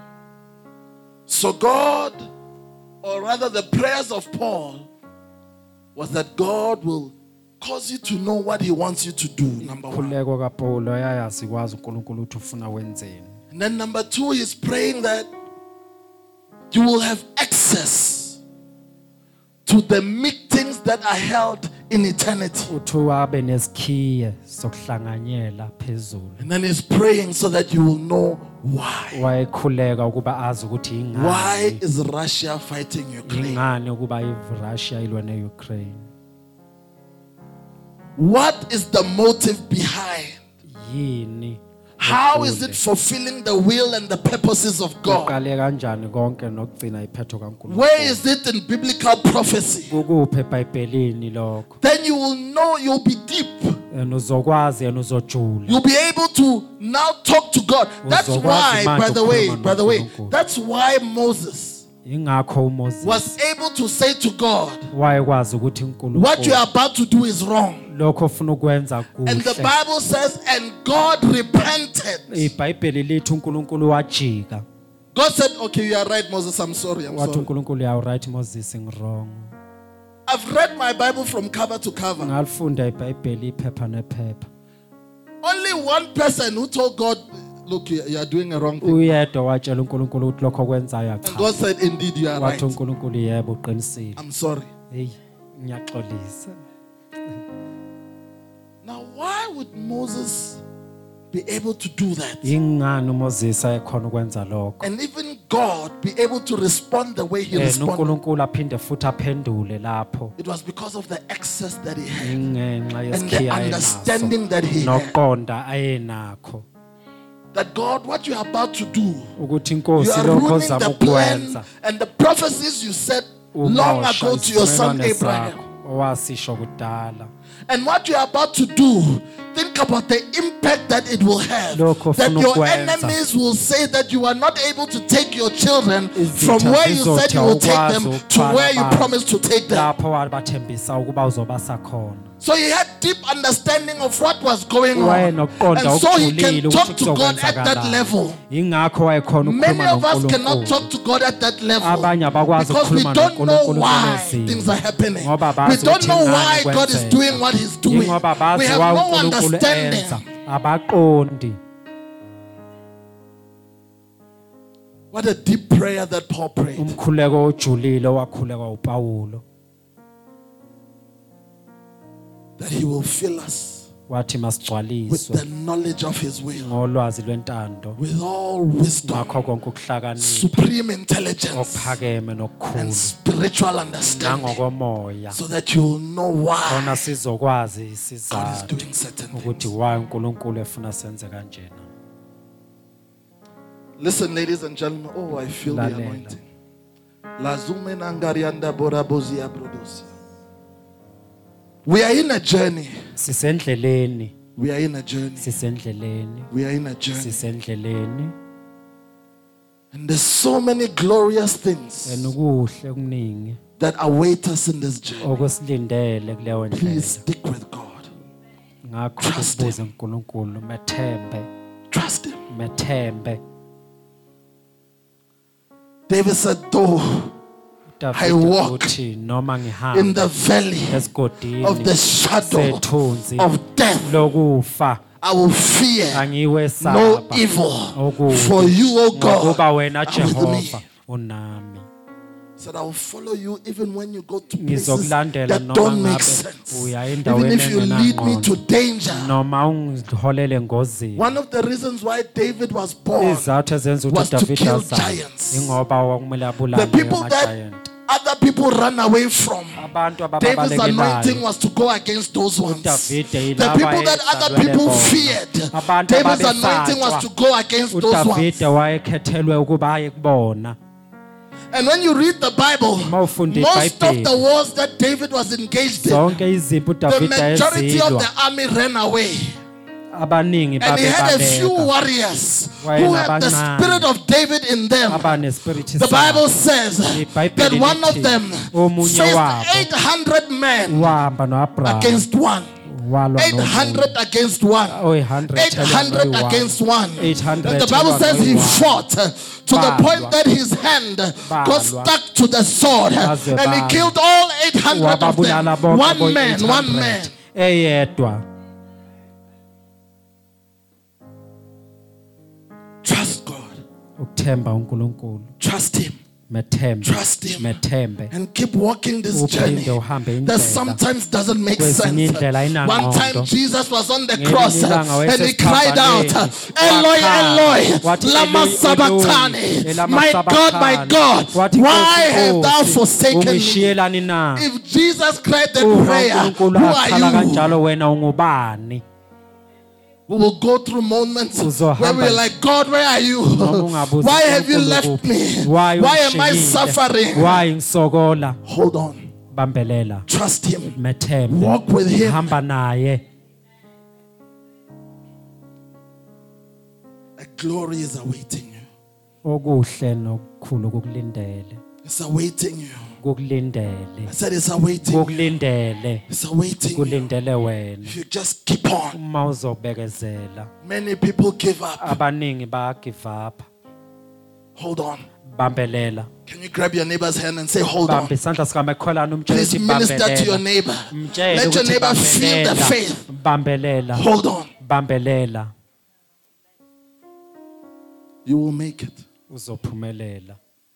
[SPEAKER 2] So God, or rather the prayers of Paul, was that God will cause you to know what He wants you to do, number one.
[SPEAKER 3] Khuleko kaPaulo yayazi kwazi uNkulunkulu ukuthi ufuna wenzeni.
[SPEAKER 2] And then number two, he's praying that you will have access to the meetings that are held in eternity.
[SPEAKER 3] Uthi wabe nesikhiye sokuhlanganyela phezulu.
[SPEAKER 2] And then he's praying so that you will know why.
[SPEAKER 3] Wayekhuleka ukuba azi ukuthi
[SPEAKER 2] Why
[SPEAKER 3] ingani.
[SPEAKER 2] is Russia fighting Ukraine?
[SPEAKER 3] Ingani ukuba iRussia ilwa neUkraine.
[SPEAKER 2] What is the motive behind?
[SPEAKER 3] Yini?
[SPEAKER 2] How is it fulfilling the will and the purposes of God?
[SPEAKER 3] Uqale kanjani konke nokugcina iphetho kaNkulunkulu.
[SPEAKER 2] Where is it in biblical prophecy?
[SPEAKER 3] Kukuphi eBhayibhelini lokho?
[SPEAKER 2] Then you will know, you'll be deep.
[SPEAKER 3] And uzokwazi and uzojula.
[SPEAKER 2] You'll be able to now talk to God. That's why, by the way, by the way, that's why Moses
[SPEAKER 3] Ingakho uMoses
[SPEAKER 2] was able to say to God,
[SPEAKER 3] wayekwazi ukuthi
[SPEAKER 2] what you
[SPEAKER 3] uNkulunkulu
[SPEAKER 2] are about to do is wrong.
[SPEAKER 3] lokho ufuna ukwenza
[SPEAKER 2] And the
[SPEAKER 3] kuhle.
[SPEAKER 2] Bible says, and God repented.
[SPEAKER 3] iBhayibheli lithi uNkulunkulu wajika.
[SPEAKER 2] God said, okay, you are right, Moses. I'm sorry. I'm
[SPEAKER 3] wathi
[SPEAKER 2] sorry.
[SPEAKER 3] uNkulunkulu ya right Moses ngirong
[SPEAKER 2] I've read my Bible from cover to cover.
[SPEAKER 3] ngalifunda iBhayibheli iphepha nephepha
[SPEAKER 2] Only one person who told God, look, you you are doing a wrong thing.
[SPEAKER 3] uyedwa watshela uNkulunkulu ukuthi lokho kwenzayo
[SPEAKER 2] And
[SPEAKER 3] cha
[SPEAKER 2] God said, indeed, you are right.
[SPEAKER 3] wathi uNkulunkulu yebo uqinisile
[SPEAKER 2] I'm sorry.
[SPEAKER 3] hey ngiyaxolisa
[SPEAKER 2] Now, why would Moses be able to do that?
[SPEAKER 3] ingani uMoses ayekhona ukwenza lokho
[SPEAKER 2] And even God be able to respond the way he
[SPEAKER 3] eh
[SPEAKER 2] responded.
[SPEAKER 3] uNkulunkulu aphinde futhi aphendule lapho
[SPEAKER 2] It was because of the access that he had
[SPEAKER 3] ingenxa
[SPEAKER 2] and the
[SPEAKER 3] yesikhiya
[SPEAKER 2] understanding that he had.
[SPEAKER 3] noqonda ayenakho
[SPEAKER 2] That God, what you are about to do,
[SPEAKER 3] ukuthi
[SPEAKER 2] you
[SPEAKER 3] inkosi
[SPEAKER 2] are
[SPEAKER 3] lokho
[SPEAKER 2] ruining
[SPEAKER 3] ozama
[SPEAKER 2] the plan
[SPEAKER 3] ukwenza
[SPEAKER 2] and the prophecies you said long
[SPEAKER 3] umosha
[SPEAKER 2] ago to your son
[SPEAKER 3] isivumelwano
[SPEAKER 2] Abraham.
[SPEAKER 3] sakho owasisho kudala
[SPEAKER 2] And what you are about to do, think about the impact that it will have.
[SPEAKER 3] Lokho
[SPEAKER 2] That
[SPEAKER 3] ufuna
[SPEAKER 2] your
[SPEAKER 3] ukwenza.
[SPEAKER 2] enemies will say that you are not able to take your children from
[SPEAKER 3] Izitha
[SPEAKER 2] where you said you will take them
[SPEAKER 3] zizotha
[SPEAKER 2] to
[SPEAKER 3] ukwazi
[SPEAKER 2] where you
[SPEAKER 3] ukuthwala
[SPEAKER 2] promised to take them.
[SPEAKER 3] lapho wabathembisa ukuba uzobasa khona
[SPEAKER 2] So he had deep understanding of what was going on.
[SPEAKER 3] wayenokuqonda
[SPEAKER 2] And so he
[SPEAKER 3] okujulile
[SPEAKER 2] can talk
[SPEAKER 3] ukuthi
[SPEAKER 2] to God at that
[SPEAKER 3] kuzokwenzakalani
[SPEAKER 2] level.
[SPEAKER 3] ingakho wayekhona
[SPEAKER 2] Many
[SPEAKER 3] ukukhuluma
[SPEAKER 2] of us cannot
[SPEAKER 3] noNkulunkulu
[SPEAKER 2] talk to God at that level
[SPEAKER 3] abanye abakwazi
[SPEAKER 2] because we
[SPEAKER 3] ukukhuluma
[SPEAKER 2] don't know
[SPEAKER 3] noNkulunkulu
[SPEAKER 2] why
[SPEAKER 3] kulezinto
[SPEAKER 2] things are happening.
[SPEAKER 3] ngoba
[SPEAKER 2] We
[SPEAKER 3] bazi
[SPEAKER 2] don't
[SPEAKER 3] ukuthi
[SPEAKER 2] know
[SPEAKER 3] ingani
[SPEAKER 2] why God is
[SPEAKER 3] kwenzeka.
[SPEAKER 2] doing what he's doing.
[SPEAKER 3] Ingoba
[SPEAKER 2] We
[SPEAKER 3] bazi
[SPEAKER 2] have
[SPEAKER 3] wa
[SPEAKER 2] no
[SPEAKER 3] uNkulunkulu
[SPEAKER 2] understanding.
[SPEAKER 3] enza abaqondi
[SPEAKER 2] What a deep prayer that Paul prayed.
[SPEAKER 3] umkhuleko ojulile owakhulekwa uPawulo
[SPEAKER 2] That he will fill us
[SPEAKER 3] wathi
[SPEAKER 2] with
[SPEAKER 3] masigcwaliswe
[SPEAKER 2] the knowledge of his will,
[SPEAKER 3] ngolwazi lwentando
[SPEAKER 2] with all wisdom,
[SPEAKER 3] ngakho konke ukuhlakanipha
[SPEAKER 2] supreme intelligence,
[SPEAKER 3] okuphakeme
[SPEAKER 2] and
[SPEAKER 3] nokukhulu
[SPEAKER 2] spiritual understanding,
[SPEAKER 3] nangokomoya
[SPEAKER 2] so that you will know
[SPEAKER 3] khona
[SPEAKER 2] why
[SPEAKER 3] sizokwazi
[SPEAKER 2] God is
[SPEAKER 3] isizathu
[SPEAKER 2] doing certain
[SPEAKER 3] ukuthi
[SPEAKER 2] things.
[SPEAKER 3] why uNkulunkulu efuna senze kanjena
[SPEAKER 2] Listen, ladies and gentlemen. Oh, I feel the
[SPEAKER 3] Lalela.
[SPEAKER 2] anointing. Lazume nangarianda borabozi abrodosi. We are in a journey.
[SPEAKER 3] sisendleleni
[SPEAKER 2] We are in a journey.
[SPEAKER 3] sisendleleni
[SPEAKER 2] We are in a journey.
[SPEAKER 3] sisendleleni
[SPEAKER 2] And there's so many glorious things
[SPEAKER 3] enokuhle okuningi
[SPEAKER 2] that await us in this journey.
[SPEAKER 3] okusilindele kuleyo
[SPEAKER 2] Please
[SPEAKER 3] ndlela
[SPEAKER 2] stick with God.
[SPEAKER 3] ngakho
[SPEAKER 2] Trust
[SPEAKER 3] ukubuza uNkulunkulu methembe
[SPEAKER 2] Trust Him.
[SPEAKER 3] methembe
[SPEAKER 2] David said, though I
[SPEAKER 3] David
[SPEAKER 2] walk
[SPEAKER 3] uthi noma
[SPEAKER 2] in
[SPEAKER 3] ngihamba
[SPEAKER 2] the valley
[SPEAKER 3] esigodini
[SPEAKER 2] of the shadow
[SPEAKER 3] sethunzi
[SPEAKER 2] of death,
[SPEAKER 3] lokufa
[SPEAKER 2] I will fear no
[SPEAKER 3] angiwesaba
[SPEAKER 2] evil.
[SPEAKER 3] okubi
[SPEAKER 2] For you, O God,
[SPEAKER 3] ngoba wena
[SPEAKER 2] are with me.
[SPEAKER 3] Jehova unami
[SPEAKER 2] Said, I will follow you even when you go to places
[SPEAKER 3] ngizokulandela
[SPEAKER 2] that
[SPEAKER 3] noma
[SPEAKER 2] don't make
[SPEAKER 3] ngabe
[SPEAKER 2] sense.
[SPEAKER 3] uya
[SPEAKER 2] Even
[SPEAKER 3] endaweni
[SPEAKER 2] if you lead me to
[SPEAKER 3] engenangqondo
[SPEAKER 2] danger.
[SPEAKER 3] noma ungiholele engozini
[SPEAKER 2] One of the reasons why David was born,
[SPEAKER 3] izathu ezenza
[SPEAKER 2] was
[SPEAKER 3] ukuthi
[SPEAKER 2] to
[SPEAKER 3] David
[SPEAKER 2] kill
[SPEAKER 3] azalwe
[SPEAKER 2] giants.
[SPEAKER 3] ingoba kwakumele
[SPEAKER 2] the
[SPEAKER 3] abulale
[SPEAKER 2] people that
[SPEAKER 3] ama-giant
[SPEAKER 2] other people run away from.
[SPEAKER 3] abantu
[SPEAKER 2] David's anointing
[SPEAKER 3] ababalekelayo
[SPEAKER 2] was to go against those ones.
[SPEAKER 3] uDavide
[SPEAKER 2] The
[SPEAKER 3] yilaba
[SPEAKER 2] people that other people
[SPEAKER 3] ayezalwele bona.
[SPEAKER 2] feared,
[SPEAKER 3] Abantu
[SPEAKER 2] David's anointing was
[SPEAKER 3] ababesatshwa.
[SPEAKER 2] to go against those ones.
[SPEAKER 3] uDavide wayekhethelwe ukuba aye kubona
[SPEAKER 2] And when you read the Bible,
[SPEAKER 3] Uma ufunda
[SPEAKER 2] most of
[SPEAKER 3] iBhayibheli,
[SPEAKER 2] the wars that David was engaged in,
[SPEAKER 3] zonke izimpi
[SPEAKER 2] the
[SPEAKER 3] uDavide
[SPEAKER 2] majority of
[SPEAKER 3] ayezilwa
[SPEAKER 2] the army ran away.
[SPEAKER 3] abaningi
[SPEAKER 2] And he had a few
[SPEAKER 3] babebaleka
[SPEAKER 2] warriors who had the
[SPEAKER 3] Wayenabancane.
[SPEAKER 2] spirit of David in them.
[SPEAKER 3] abanespirithi
[SPEAKER 2] The Bible says
[SPEAKER 3] iBhayibheli
[SPEAKER 2] that one of
[SPEAKER 3] lithi,
[SPEAKER 2] them
[SPEAKER 3] omunye
[SPEAKER 2] faced
[SPEAKER 3] wabo
[SPEAKER 2] eight hundred men
[SPEAKER 3] wahamba noAbraham
[SPEAKER 2] against one.
[SPEAKER 3] walwa
[SPEAKER 2] eight hundred against one. eight hundred against one.
[SPEAKER 3] eight hundred
[SPEAKER 2] And the Bible says he fought uh, to the
[SPEAKER 3] Balwa.
[SPEAKER 2] point that his hand got
[SPEAKER 3] Balwa.
[SPEAKER 2] stuck to the sword.
[SPEAKER 3] Baze
[SPEAKER 2] And he
[SPEAKER 3] balwa.
[SPEAKER 2] killed all eight hundred of them.
[SPEAKER 3] wababulala bonke
[SPEAKER 2] One
[SPEAKER 3] boyi-
[SPEAKER 2] man, one man.
[SPEAKER 3] eyedwa
[SPEAKER 2] Trust God.
[SPEAKER 3] ukuthemba uNkulunkulu
[SPEAKER 2] Trust Him.
[SPEAKER 3] methembe
[SPEAKER 2] Trust Him.
[SPEAKER 3] methembe
[SPEAKER 2] And keep walking this journey
[SPEAKER 3] uphinde uhambe
[SPEAKER 2] that
[SPEAKER 3] indlela
[SPEAKER 2] sometimes doesn't make
[SPEAKER 3] Kwezinye
[SPEAKER 2] sense.
[SPEAKER 3] indlela ayinangqondo.
[SPEAKER 2] One time Jesus was on the
[SPEAKER 3] Ngelinye
[SPEAKER 2] cross
[SPEAKER 3] ilanga
[SPEAKER 2] and he
[SPEAKER 3] wayesesiphambanweni,
[SPEAKER 2] cried out, Eloi,
[SPEAKER 3] wakhala,
[SPEAKER 2] Eloi,
[SPEAKER 3] wathi,
[SPEAKER 2] lama
[SPEAKER 3] Eloi,
[SPEAKER 2] sabachthani.
[SPEAKER 3] Eloi, lama
[SPEAKER 2] My God, my
[SPEAKER 3] sabachthani.
[SPEAKER 2] God,
[SPEAKER 3] Wathi,
[SPEAKER 2] why
[SPEAKER 3] Nkosi,
[SPEAKER 2] have thou
[SPEAKER 3] Nkosi,
[SPEAKER 2] forsaken me?
[SPEAKER 3] ungishiyelani na
[SPEAKER 2] If Jesus cried that
[SPEAKER 3] uma
[SPEAKER 2] prayer,
[SPEAKER 3] uNkulunkulu
[SPEAKER 2] who
[SPEAKER 3] akhala
[SPEAKER 2] are you?
[SPEAKER 3] kanjalo wena ungubani
[SPEAKER 2] We will go through moments
[SPEAKER 3] Uzohamba
[SPEAKER 2] where we're like, God, where are you?
[SPEAKER 3] Noma ungabuzi
[SPEAKER 2] Why have you
[SPEAKER 3] uNkulunkulu
[SPEAKER 2] left
[SPEAKER 3] kuphi?
[SPEAKER 2] me?
[SPEAKER 3] Why
[SPEAKER 2] Why am I
[SPEAKER 3] ungishiyile?
[SPEAKER 2] suffering?
[SPEAKER 3] Why ngisokola
[SPEAKER 2] Hold on.
[SPEAKER 3] bambelela
[SPEAKER 2] Trust Him.
[SPEAKER 3] methembe
[SPEAKER 2] Walk with Him.
[SPEAKER 3] hamba naye
[SPEAKER 2] A glory is awaiting you.
[SPEAKER 3] okuhle nokukhulu kukulindele
[SPEAKER 2] It's awaiting you.
[SPEAKER 3] kukulindele
[SPEAKER 2] I said it's awaiting you.
[SPEAKER 3] kukulindele
[SPEAKER 2] It's awaiting you.
[SPEAKER 3] kulindele wena
[SPEAKER 2] If you just keep on.
[SPEAKER 3] uma uzobekezela
[SPEAKER 2] Many people give up.
[SPEAKER 3] abaningi bayagive up
[SPEAKER 2] Hold on.
[SPEAKER 3] Bambelela.
[SPEAKER 2] Can you grab your neighbor's hand and say, hold on?
[SPEAKER 3] Bambe isandla sikamakholwane umtshele
[SPEAKER 2] Please
[SPEAKER 3] ukuthi
[SPEAKER 2] minister to your
[SPEAKER 3] bambelela.
[SPEAKER 2] neighbor.
[SPEAKER 3] Mtshele
[SPEAKER 2] Let your
[SPEAKER 3] ukuthi
[SPEAKER 2] neighbor feel the
[SPEAKER 3] bambelela.
[SPEAKER 2] faith.
[SPEAKER 3] Bambelela.
[SPEAKER 2] Hold on.
[SPEAKER 3] Bambelela.
[SPEAKER 2] You will make it.
[SPEAKER 3] Uzophumelela.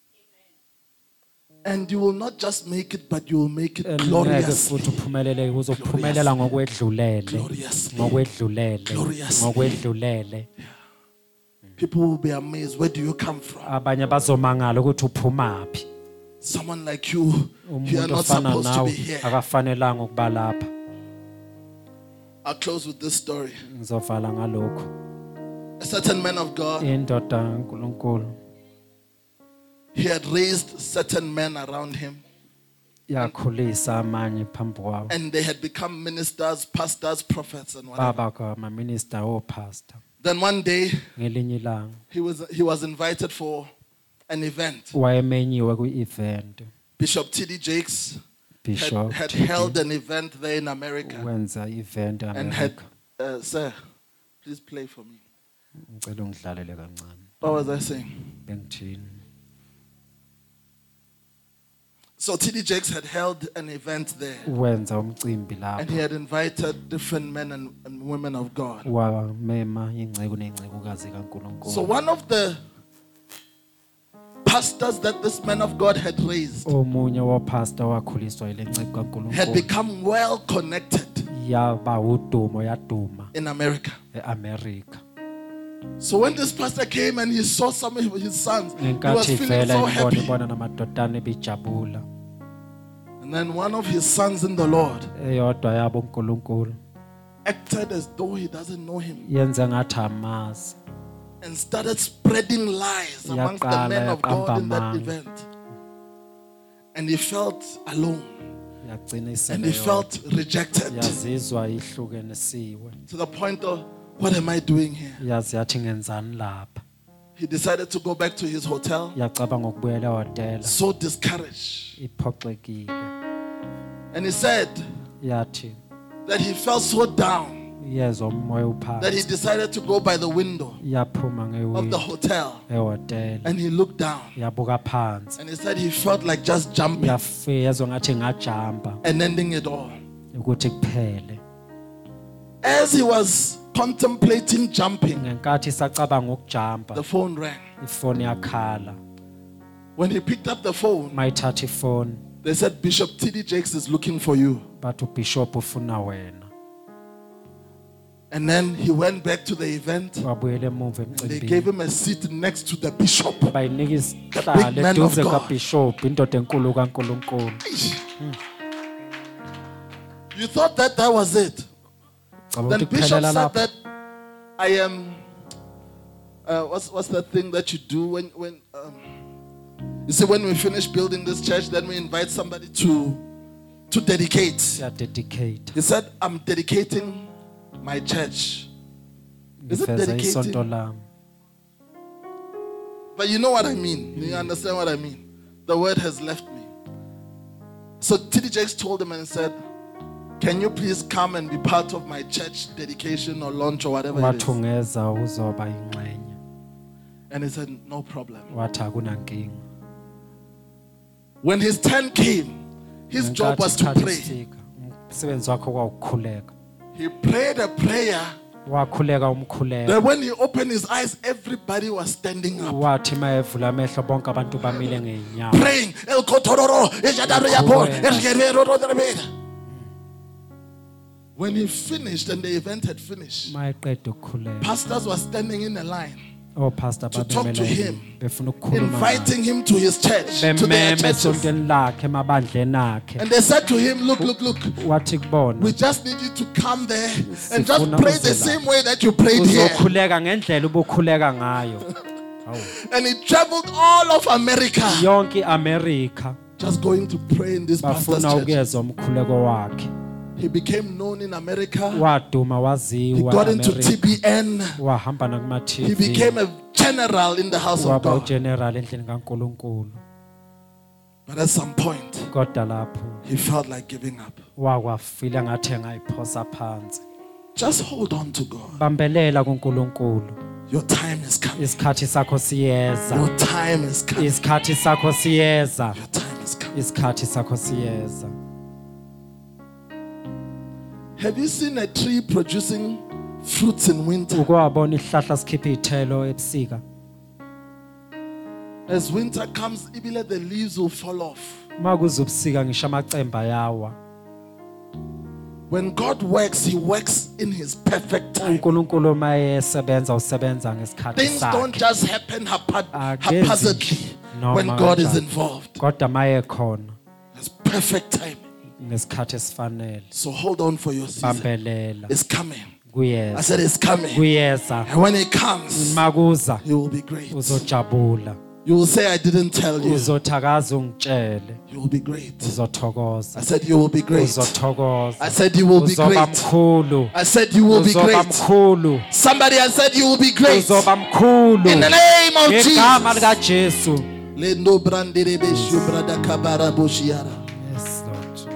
[SPEAKER 2] And you will not just make it, but you will make it
[SPEAKER 3] Ngeke
[SPEAKER 2] gloriously.
[SPEAKER 3] futhi uphumelele uzophumelela ngokwedlulele.
[SPEAKER 2] Gloriously.
[SPEAKER 3] Ngokwedlulele.
[SPEAKER 2] Gloriously.
[SPEAKER 3] Ngokwedlulele.
[SPEAKER 2] People will be amazed. Where do you come from?
[SPEAKER 3] Abanye bazomangala ukuthi uphumaphi.
[SPEAKER 2] Someone like you, you are
[SPEAKER 3] Umuntu
[SPEAKER 2] not
[SPEAKER 3] ofana
[SPEAKER 2] supposed to
[SPEAKER 3] nawe
[SPEAKER 2] be here.
[SPEAKER 3] akafanelanga ukuba lapha.
[SPEAKER 2] I'll close with this story.
[SPEAKER 3] Ngizovala ngalokho.
[SPEAKER 2] A certain man of God,
[SPEAKER 3] Indoda kaNkulunkulu
[SPEAKER 2] he had raised certain men around him,
[SPEAKER 3] yakhulisa amanye phambi kwawo.
[SPEAKER 2] and they had become ministers, pastors, prophets, and whatever.
[SPEAKER 3] Baba ka minister o pastor.
[SPEAKER 2] Then one day,
[SPEAKER 3] Ngelinye ilanga
[SPEAKER 2] he was he was invited for an event.
[SPEAKER 3] wayemenyiwe ku-event.
[SPEAKER 2] Bishop T D Jakes had,
[SPEAKER 3] Bishop
[SPEAKER 2] had
[SPEAKER 3] T D
[SPEAKER 2] held an event there in America,
[SPEAKER 3] wenza event
[SPEAKER 2] and had,
[SPEAKER 3] eAmerica.
[SPEAKER 2] uh, sir, please play for me.
[SPEAKER 3] Ngicela ungidlalele kancane.
[SPEAKER 2] What was I saying?
[SPEAKER 3] Bengithini.
[SPEAKER 2] So T D Jakes had held an event there,
[SPEAKER 3] Wenza umcimbi
[SPEAKER 2] and
[SPEAKER 3] lapho.
[SPEAKER 2] he had invited different men and, and women of God.
[SPEAKER 3] Wamema ingceku nengcekukazi kaNkulunkulu.
[SPEAKER 2] So one of the pastors that this man of God had raised
[SPEAKER 3] Omunye wopastor wakhuliswa ile nceko
[SPEAKER 2] had
[SPEAKER 3] kaNkulunkulu.
[SPEAKER 2] become well connected
[SPEAKER 3] Yaba udumo yaduma
[SPEAKER 2] in America.
[SPEAKER 3] eAmerica.
[SPEAKER 2] So when this pastor came and he saw some of his sons, he was
[SPEAKER 3] Ngenkathi
[SPEAKER 2] feeling
[SPEAKER 3] vela
[SPEAKER 2] so
[SPEAKER 3] imbona
[SPEAKER 2] happy.
[SPEAKER 3] ibona namadodana bijabula.
[SPEAKER 2] And then one of his sons in the Lord
[SPEAKER 3] Eyodwa yabo uNkulunkulu
[SPEAKER 2] acted as though he doesn't know him
[SPEAKER 3] yenza ngathi amazi.
[SPEAKER 2] and started spreading lies amongst the men of God in that event. And he felt alone,
[SPEAKER 3] Yagcina
[SPEAKER 2] and he
[SPEAKER 3] isele
[SPEAKER 2] felt rejected
[SPEAKER 3] yazizwa ihlukenisiwe.
[SPEAKER 2] to the point of, what am I doing here?
[SPEAKER 3] Yazi yathi ngenzani lapha.
[SPEAKER 2] He decided to go back to his hotel,
[SPEAKER 3] Yacabanga ukubuyela ehotela.
[SPEAKER 2] so discouraged.
[SPEAKER 3] Iphoxekile.
[SPEAKER 2] And he said
[SPEAKER 3] Yathi
[SPEAKER 2] that he felt so down
[SPEAKER 3] yezwa umoya
[SPEAKER 2] that he
[SPEAKER 3] uphansi.
[SPEAKER 2] decided to go by the window
[SPEAKER 3] Yaphuma
[SPEAKER 2] of the
[SPEAKER 3] ngewindi
[SPEAKER 2] hotel,
[SPEAKER 3] ehotela.
[SPEAKER 2] and he looked down,
[SPEAKER 3] Yabuka phansi.
[SPEAKER 2] and he said he felt like just jumping
[SPEAKER 3] Yafe yezwa ngathi ngajamba
[SPEAKER 2] and ending it all.
[SPEAKER 3] ukuthi kuphele.
[SPEAKER 2] As he was contemplating jumping,
[SPEAKER 3] Ngenkathi sacabanga ukujamba,
[SPEAKER 2] the phone rang.
[SPEAKER 3] ifoni yakhala.
[SPEAKER 2] When he picked up the phone,
[SPEAKER 3] Mayithatha ifoni
[SPEAKER 2] they said, Bishop T D Jakes is looking for you.
[SPEAKER 3] bathi ubishop ufuna wena.
[SPEAKER 2] And then he went back to the event,
[SPEAKER 3] Wabuyela emuva
[SPEAKER 2] and they gave
[SPEAKER 3] emcimbini.
[SPEAKER 2] him a seat next to the bishop.
[SPEAKER 3] Bayinika
[SPEAKER 2] big
[SPEAKER 3] isihlalo
[SPEAKER 2] man of
[SPEAKER 3] eduze
[SPEAKER 2] God.
[SPEAKER 3] kaBishop, indoda enkulu kaNkulunkulu.
[SPEAKER 2] You thought that that was it.
[SPEAKER 3] Cabanga
[SPEAKER 2] Then
[SPEAKER 3] ukuthi
[SPEAKER 2] Bishop
[SPEAKER 3] kuphelela
[SPEAKER 2] said
[SPEAKER 3] lapho.
[SPEAKER 2] that I am. Uh, what's what's the thing that you do when when um, you see when we finish building this church, then we invite somebody to to dedicate.
[SPEAKER 3] Siyadedicate.
[SPEAKER 2] He said, "I'm dedicating my church." Is it
[SPEAKER 3] Ngifeza isonto
[SPEAKER 2] dedicating?
[SPEAKER 3] lami.
[SPEAKER 2] But you know what I mean. You understand what I mean. The word has left me. So T D Jakes told him and said, "Can you please come and be part of my church dedication or launch or whatever it is?"
[SPEAKER 3] Wathungeza uzoba ingxenye.
[SPEAKER 2] And he said, "No problem."
[SPEAKER 3] Wathi akunankinga.
[SPEAKER 2] When his turn came, his job was to
[SPEAKER 3] Ngenkathi
[SPEAKER 2] pray.
[SPEAKER 3] isikhathi sifika, umsebenzi wakhe kwawukukhuleka.
[SPEAKER 2] He prayed a prayer
[SPEAKER 3] Wakhuleka umkhuleko.
[SPEAKER 2] that when he opened his eyes, everybody was standing up.
[SPEAKER 3] Wathi mayevula amehlo bonke abantu bamile ngeenyawo.
[SPEAKER 2] Praying. El kotororo, ejadaro yapo, ergerero rodrebe. When he finished and the event had finished,
[SPEAKER 3] Mayeqeda ukukhuleka.
[SPEAKER 2] pastors were standing in a line,
[SPEAKER 3] Opastor
[SPEAKER 2] to talk to him,
[SPEAKER 3] babemele befuna ukukhuluma naye.
[SPEAKER 2] inviting him to his church, to their
[SPEAKER 3] Bememe
[SPEAKER 2] churches.
[SPEAKER 3] esontweni lakhe emabandleni akhe.
[SPEAKER 2] And they said to him, "Look, look, look.
[SPEAKER 3] Wathi kubona
[SPEAKER 2] We just need you to come there and just
[SPEAKER 3] Sifuna
[SPEAKER 2] pray the
[SPEAKER 3] uzela.
[SPEAKER 2] same way that you prayed here."
[SPEAKER 3] uzokhuleka ngendlela ubukhuleka ngayo.
[SPEAKER 2] And he traveled all of America
[SPEAKER 3] Yonke iAmerica
[SPEAKER 2] just going to pray in this pastor's
[SPEAKER 3] bafuna
[SPEAKER 2] church.
[SPEAKER 3] ukuyezwa umkhuleko wakhe.
[SPEAKER 2] He became known in America.
[SPEAKER 3] Waduma
[SPEAKER 2] He
[SPEAKER 3] waziwa
[SPEAKER 2] got into T
[SPEAKER 3] eAmerica.
[SPEAKER 2] B N.
[SPEAKER 3] Wahamba nakuma
[SPEAKER 2] He became
[SPEAKER 3] T V.
[SPEAKER 2] a general in the house of
[SPEAKER 3] Waba
[SPEAKER 2] God.
[SPEAKER 3] ugeneral endlini kaNkulunkulu.
[SPEAKER 2] But at some point,
[SPEAKER 3] Kodwa lapho
[SPEAKER 2] he felt like giving up.
[SPEAKER 3] wakwafila ngathi engayiphosa phansi.
[SPEAKER 2] Just hold on to God.
[SPEAKER 3] Bambelela kuNkulunkulu.
[SPEAKER 2] Your time is coming.
[SPEAKER 3] Isikhathi sakho siyeza.
[SPEAKER 2] Your time is coming.
[SPEAKER 3] Isikhathi sakho siyeza.
[SPEAKER 2] Your time is coming.
[SPEAKER 3] Isikhathi sakho siyeza.
[SPEAKER 2] Have you seen a tree producing fruits in winter?
[SPEAKER 3] Ukwabona isihlahla sikhipha izithelo ebusika.
[SPEAKER 2] As winter comes, even the leaves will fall off.
[SPEAKER 3] Makuzubusika ngisho amacemba yawa.
[SPEAKER 2] When God works, He works in His perfect time.
[SPEAKER 3] uNkulunkulu mayesebenza usebenza ngesikhathi
[SPEAKER 2] Things don't
[SPEAKER 3] sakhe.
[SPEAKER 2] just happen hapad-
[SPEAKER 3] Agenzi
[SPEAKER 2] haphazardly
[SPEAKER 3] noma
[SPEAKER 2] when God is
[SPEAKER 3] kanjani.
[SPEAKER 2] involved.
[SPEAKER 3] Kodwa maye khona
[SPEAKER 2] It's perfect time.
[SPEAKER 3] ngesikhathi esifanele.
[SPEAKER 2] So hold on for your season.
[SPEAKER 3] Bambelela.
[SPEAKER 2] It's coming. I
[SPEAKER 3] Kuyeza.
[SPEAKER 2] said it's coming.
[SPEAKER 3] Kuyeza.
[SPEAKER 2] And when it comes,
[SPEAKER 3] Makuza
[SPEAKER 2] you will be great.
[SPEAKER 3] uzojabula.
[SPEAKER 2] You will say, I didn't tell you.
[SPEAKER 3] Uzothakaza ungitshele.
[SPEAKER 2] You will be great.
[SPEAKER 3] Uzothokoza.
[SPEAKER 2] I said you will be great.
[SPEAKER 3] Uzothokoza.
[SPEAKER 2] I said you will be
[SPEAKER 3] Uzoba
[SPEAKER 2] great.
[SPEAKER 3] mkhulu.
[SPEAKER 2] I said you will be
[SPEAKER 3] Uzoba
[SPEAKER 2] great.
[SPEAKER 3] mkhulu.
[SPEAKER 2] Somebody has said you will be great.
[SPEAKER 3] Uzoba mkhulu.
[SPEAKER 2] In the name of
[SPEAKER 3] Ngegama
[SPEAKER 2] Jesus.
[SPEAKER 3] lika Jesu.
[SPEAKER 2] Lendo brandere beshu brada kabara boshiara.
[SPEAKER 3] Yes, Lord.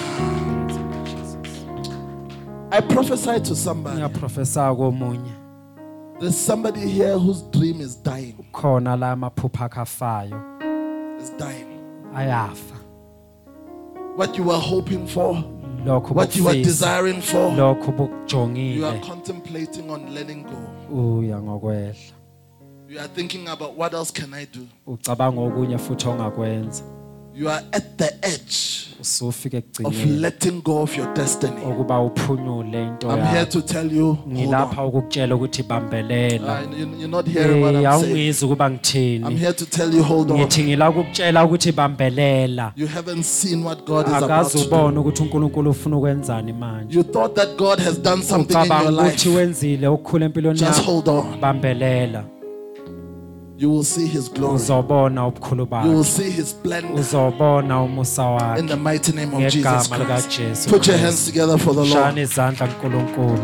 [SPEAKER 2] I prophesy to somebody.
[SPEAKER 3] Ngiyaprofesa komunye.
[SPEAKER 2] There's somebody here whose dream is dying.
[SPEAKER 3] Khona la maphupha akafayo.
[SPEAKER 2] Is dying.
[SPEAKER 3] Ayafa.
[SPEAKER 2] What you were hoping for,
[SPEAKER 3] Lokho
[SPEAKER 2] what you were
[SPEAKER 3] bukufisa.
[SPEAKER 2] desiring for,
[SPEAKER 3] Lokho
[SPEAKER 2] you are
[SPEAKER 3] bukujongile.
[SPEAKER 2] contemplating on letting go.
[SPEAKER 3] Uya ngokwehla.
[SPEAKER 2] You are thinking about what else can I do.
[SPEAKER 3] Ucabanga okunye futhi ongakwenza.
[SPEAKER 2] You are at the edge
[SPEAKER 3] Usufika
[SPEAKER 2] of
[SPEAKER 3] ekugcineni
[SPEAKER 2] letting go of your destiny.
[SPEAKER 3] okuba uphunyule into
[SPEAKER 2] I'm here
[SPEAKER 3] yakho.
[SPEAKER 2] to tell you, hold
[SPEAKER 3] Ngilapha
[SPEAKER 2] on.
[SPEAKER 3] ukukutshela ukuthi bambelela.
[SPEAKER 2] Uh, you- you're not hearing what
[SPEAKER 3] Eh,
[SPEAKER 2] I'm saying.
[SPEAKER 3] awungizwa ukuba
[SPEAKER 2] I'm
[SPEAKER 3] ngithini.
[SPEAKER 2] here to tell you, hold on.
[SPEAKER 3] Ngithi ngila ukukutshela ukuthi bambelela.
[SPEAKER 2] You haven't seen what God is about
[SPEAKER 3] Akazi
[SPEAKER 2] to do.
[SPEAKER 3] ubona ukuthi uNkulunkulu ufuna ukwenzani manje.
[SPEAKER 2] You thought that God has done something in your
[SPEAKER 3] Ucabanga
[SPEAKER 2] life.
[SPEAKER 3] ukuthi wenzile ukukhula empilweni
[SPEAKER 2] Just
[SPEAKER 3] yakho.
[SPEAKER 2] hold on.
[SPEAKER 3] Bambelela.
[SPEAKER 2] You will see His glory.
[SPEAKER 3] Uzobona ubukhulu
[SPEAKER 2] You will
[SPEAKER 3] bakhe.
[SPEAKER 2] see His splendor
[SPEAKER 3] Uzobona umusa
[SPEAKER 2] in
[SPEAKER 3] wakhe.
[SPEAKER 2] the mighty name of Jesus
[SPEAKER 3] Ngegama lika
[SPEAKER 2] Christ.
[SPEAKER 3] Jesu
[SPEAKER 2] Put your
[SPEAKER 3] Kristu.
[SPEAKER 2] hands together for the Lord.
[SPEAKER 3] Shana izandla kuNkulunkulu.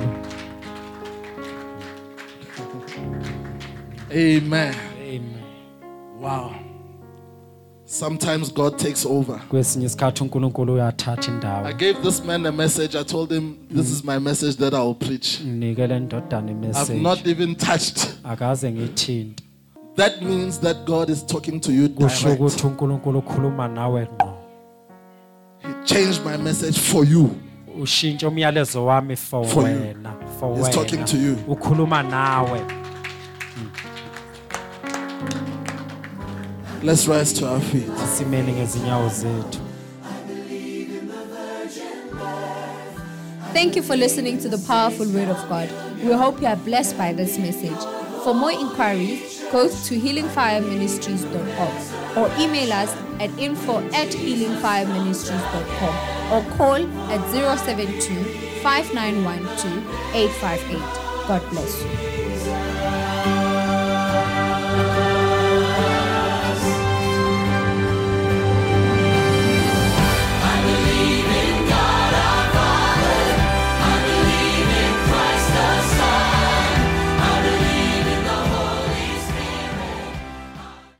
[SPEAKER 2] Amen.
[SPEAKER 3] Amen.
[SPEAKER 2] Wow. Sometimes God takes over.
[SPEAKER 3] Kwesinye isikhathi uNkulunkulu uyathatha
[SPEAKER 2] I
[SPEAKER 3] indawo.
[SPEAKER 2] gave this man a message. I told him, this is my message that I will preach.
[SPEAKER 3] Nginikele ndodana
[SPEAKER 2] I've
[SPEAKER 3] imessage.
[SPEAKER 2] not even touched.
[SPEAKER 3] Akaze ngithinte.
[SPEAKER 2] That means that God is talking to you
[SPEAKER 3] Kusho
[SPEAKER 2] direct.
[SPEAKER 3] ukuthi uNkulunkulu ukhuluma nawe ngqo.
[SPEAKER 2] He changed my message for you.
[SPEAKER 3] Ushintsha umyalezo wami for
[SPEAKER 2] For you.
[SPEAKER 3] wena, for
[SPEAKER 2] He's
[SPEAKER 3] wena.
[SPEAKER 2] talking to you.
[SPEAKER 3] Ukhuluma nawe.
[SPEAKER 2] Let's rise to our feet.
[SPEAKER 3] Asimele ngezinyawo zethu.
[SPEAKER 1] Thank you for listening to the powerful word of God. We hope you are blessed by this message. For more inquiries, go to healing fire ministries dot org or email us at info at healing fire ministries dot com or call at zero seven two, five nine one two, eight five eight. God bless you.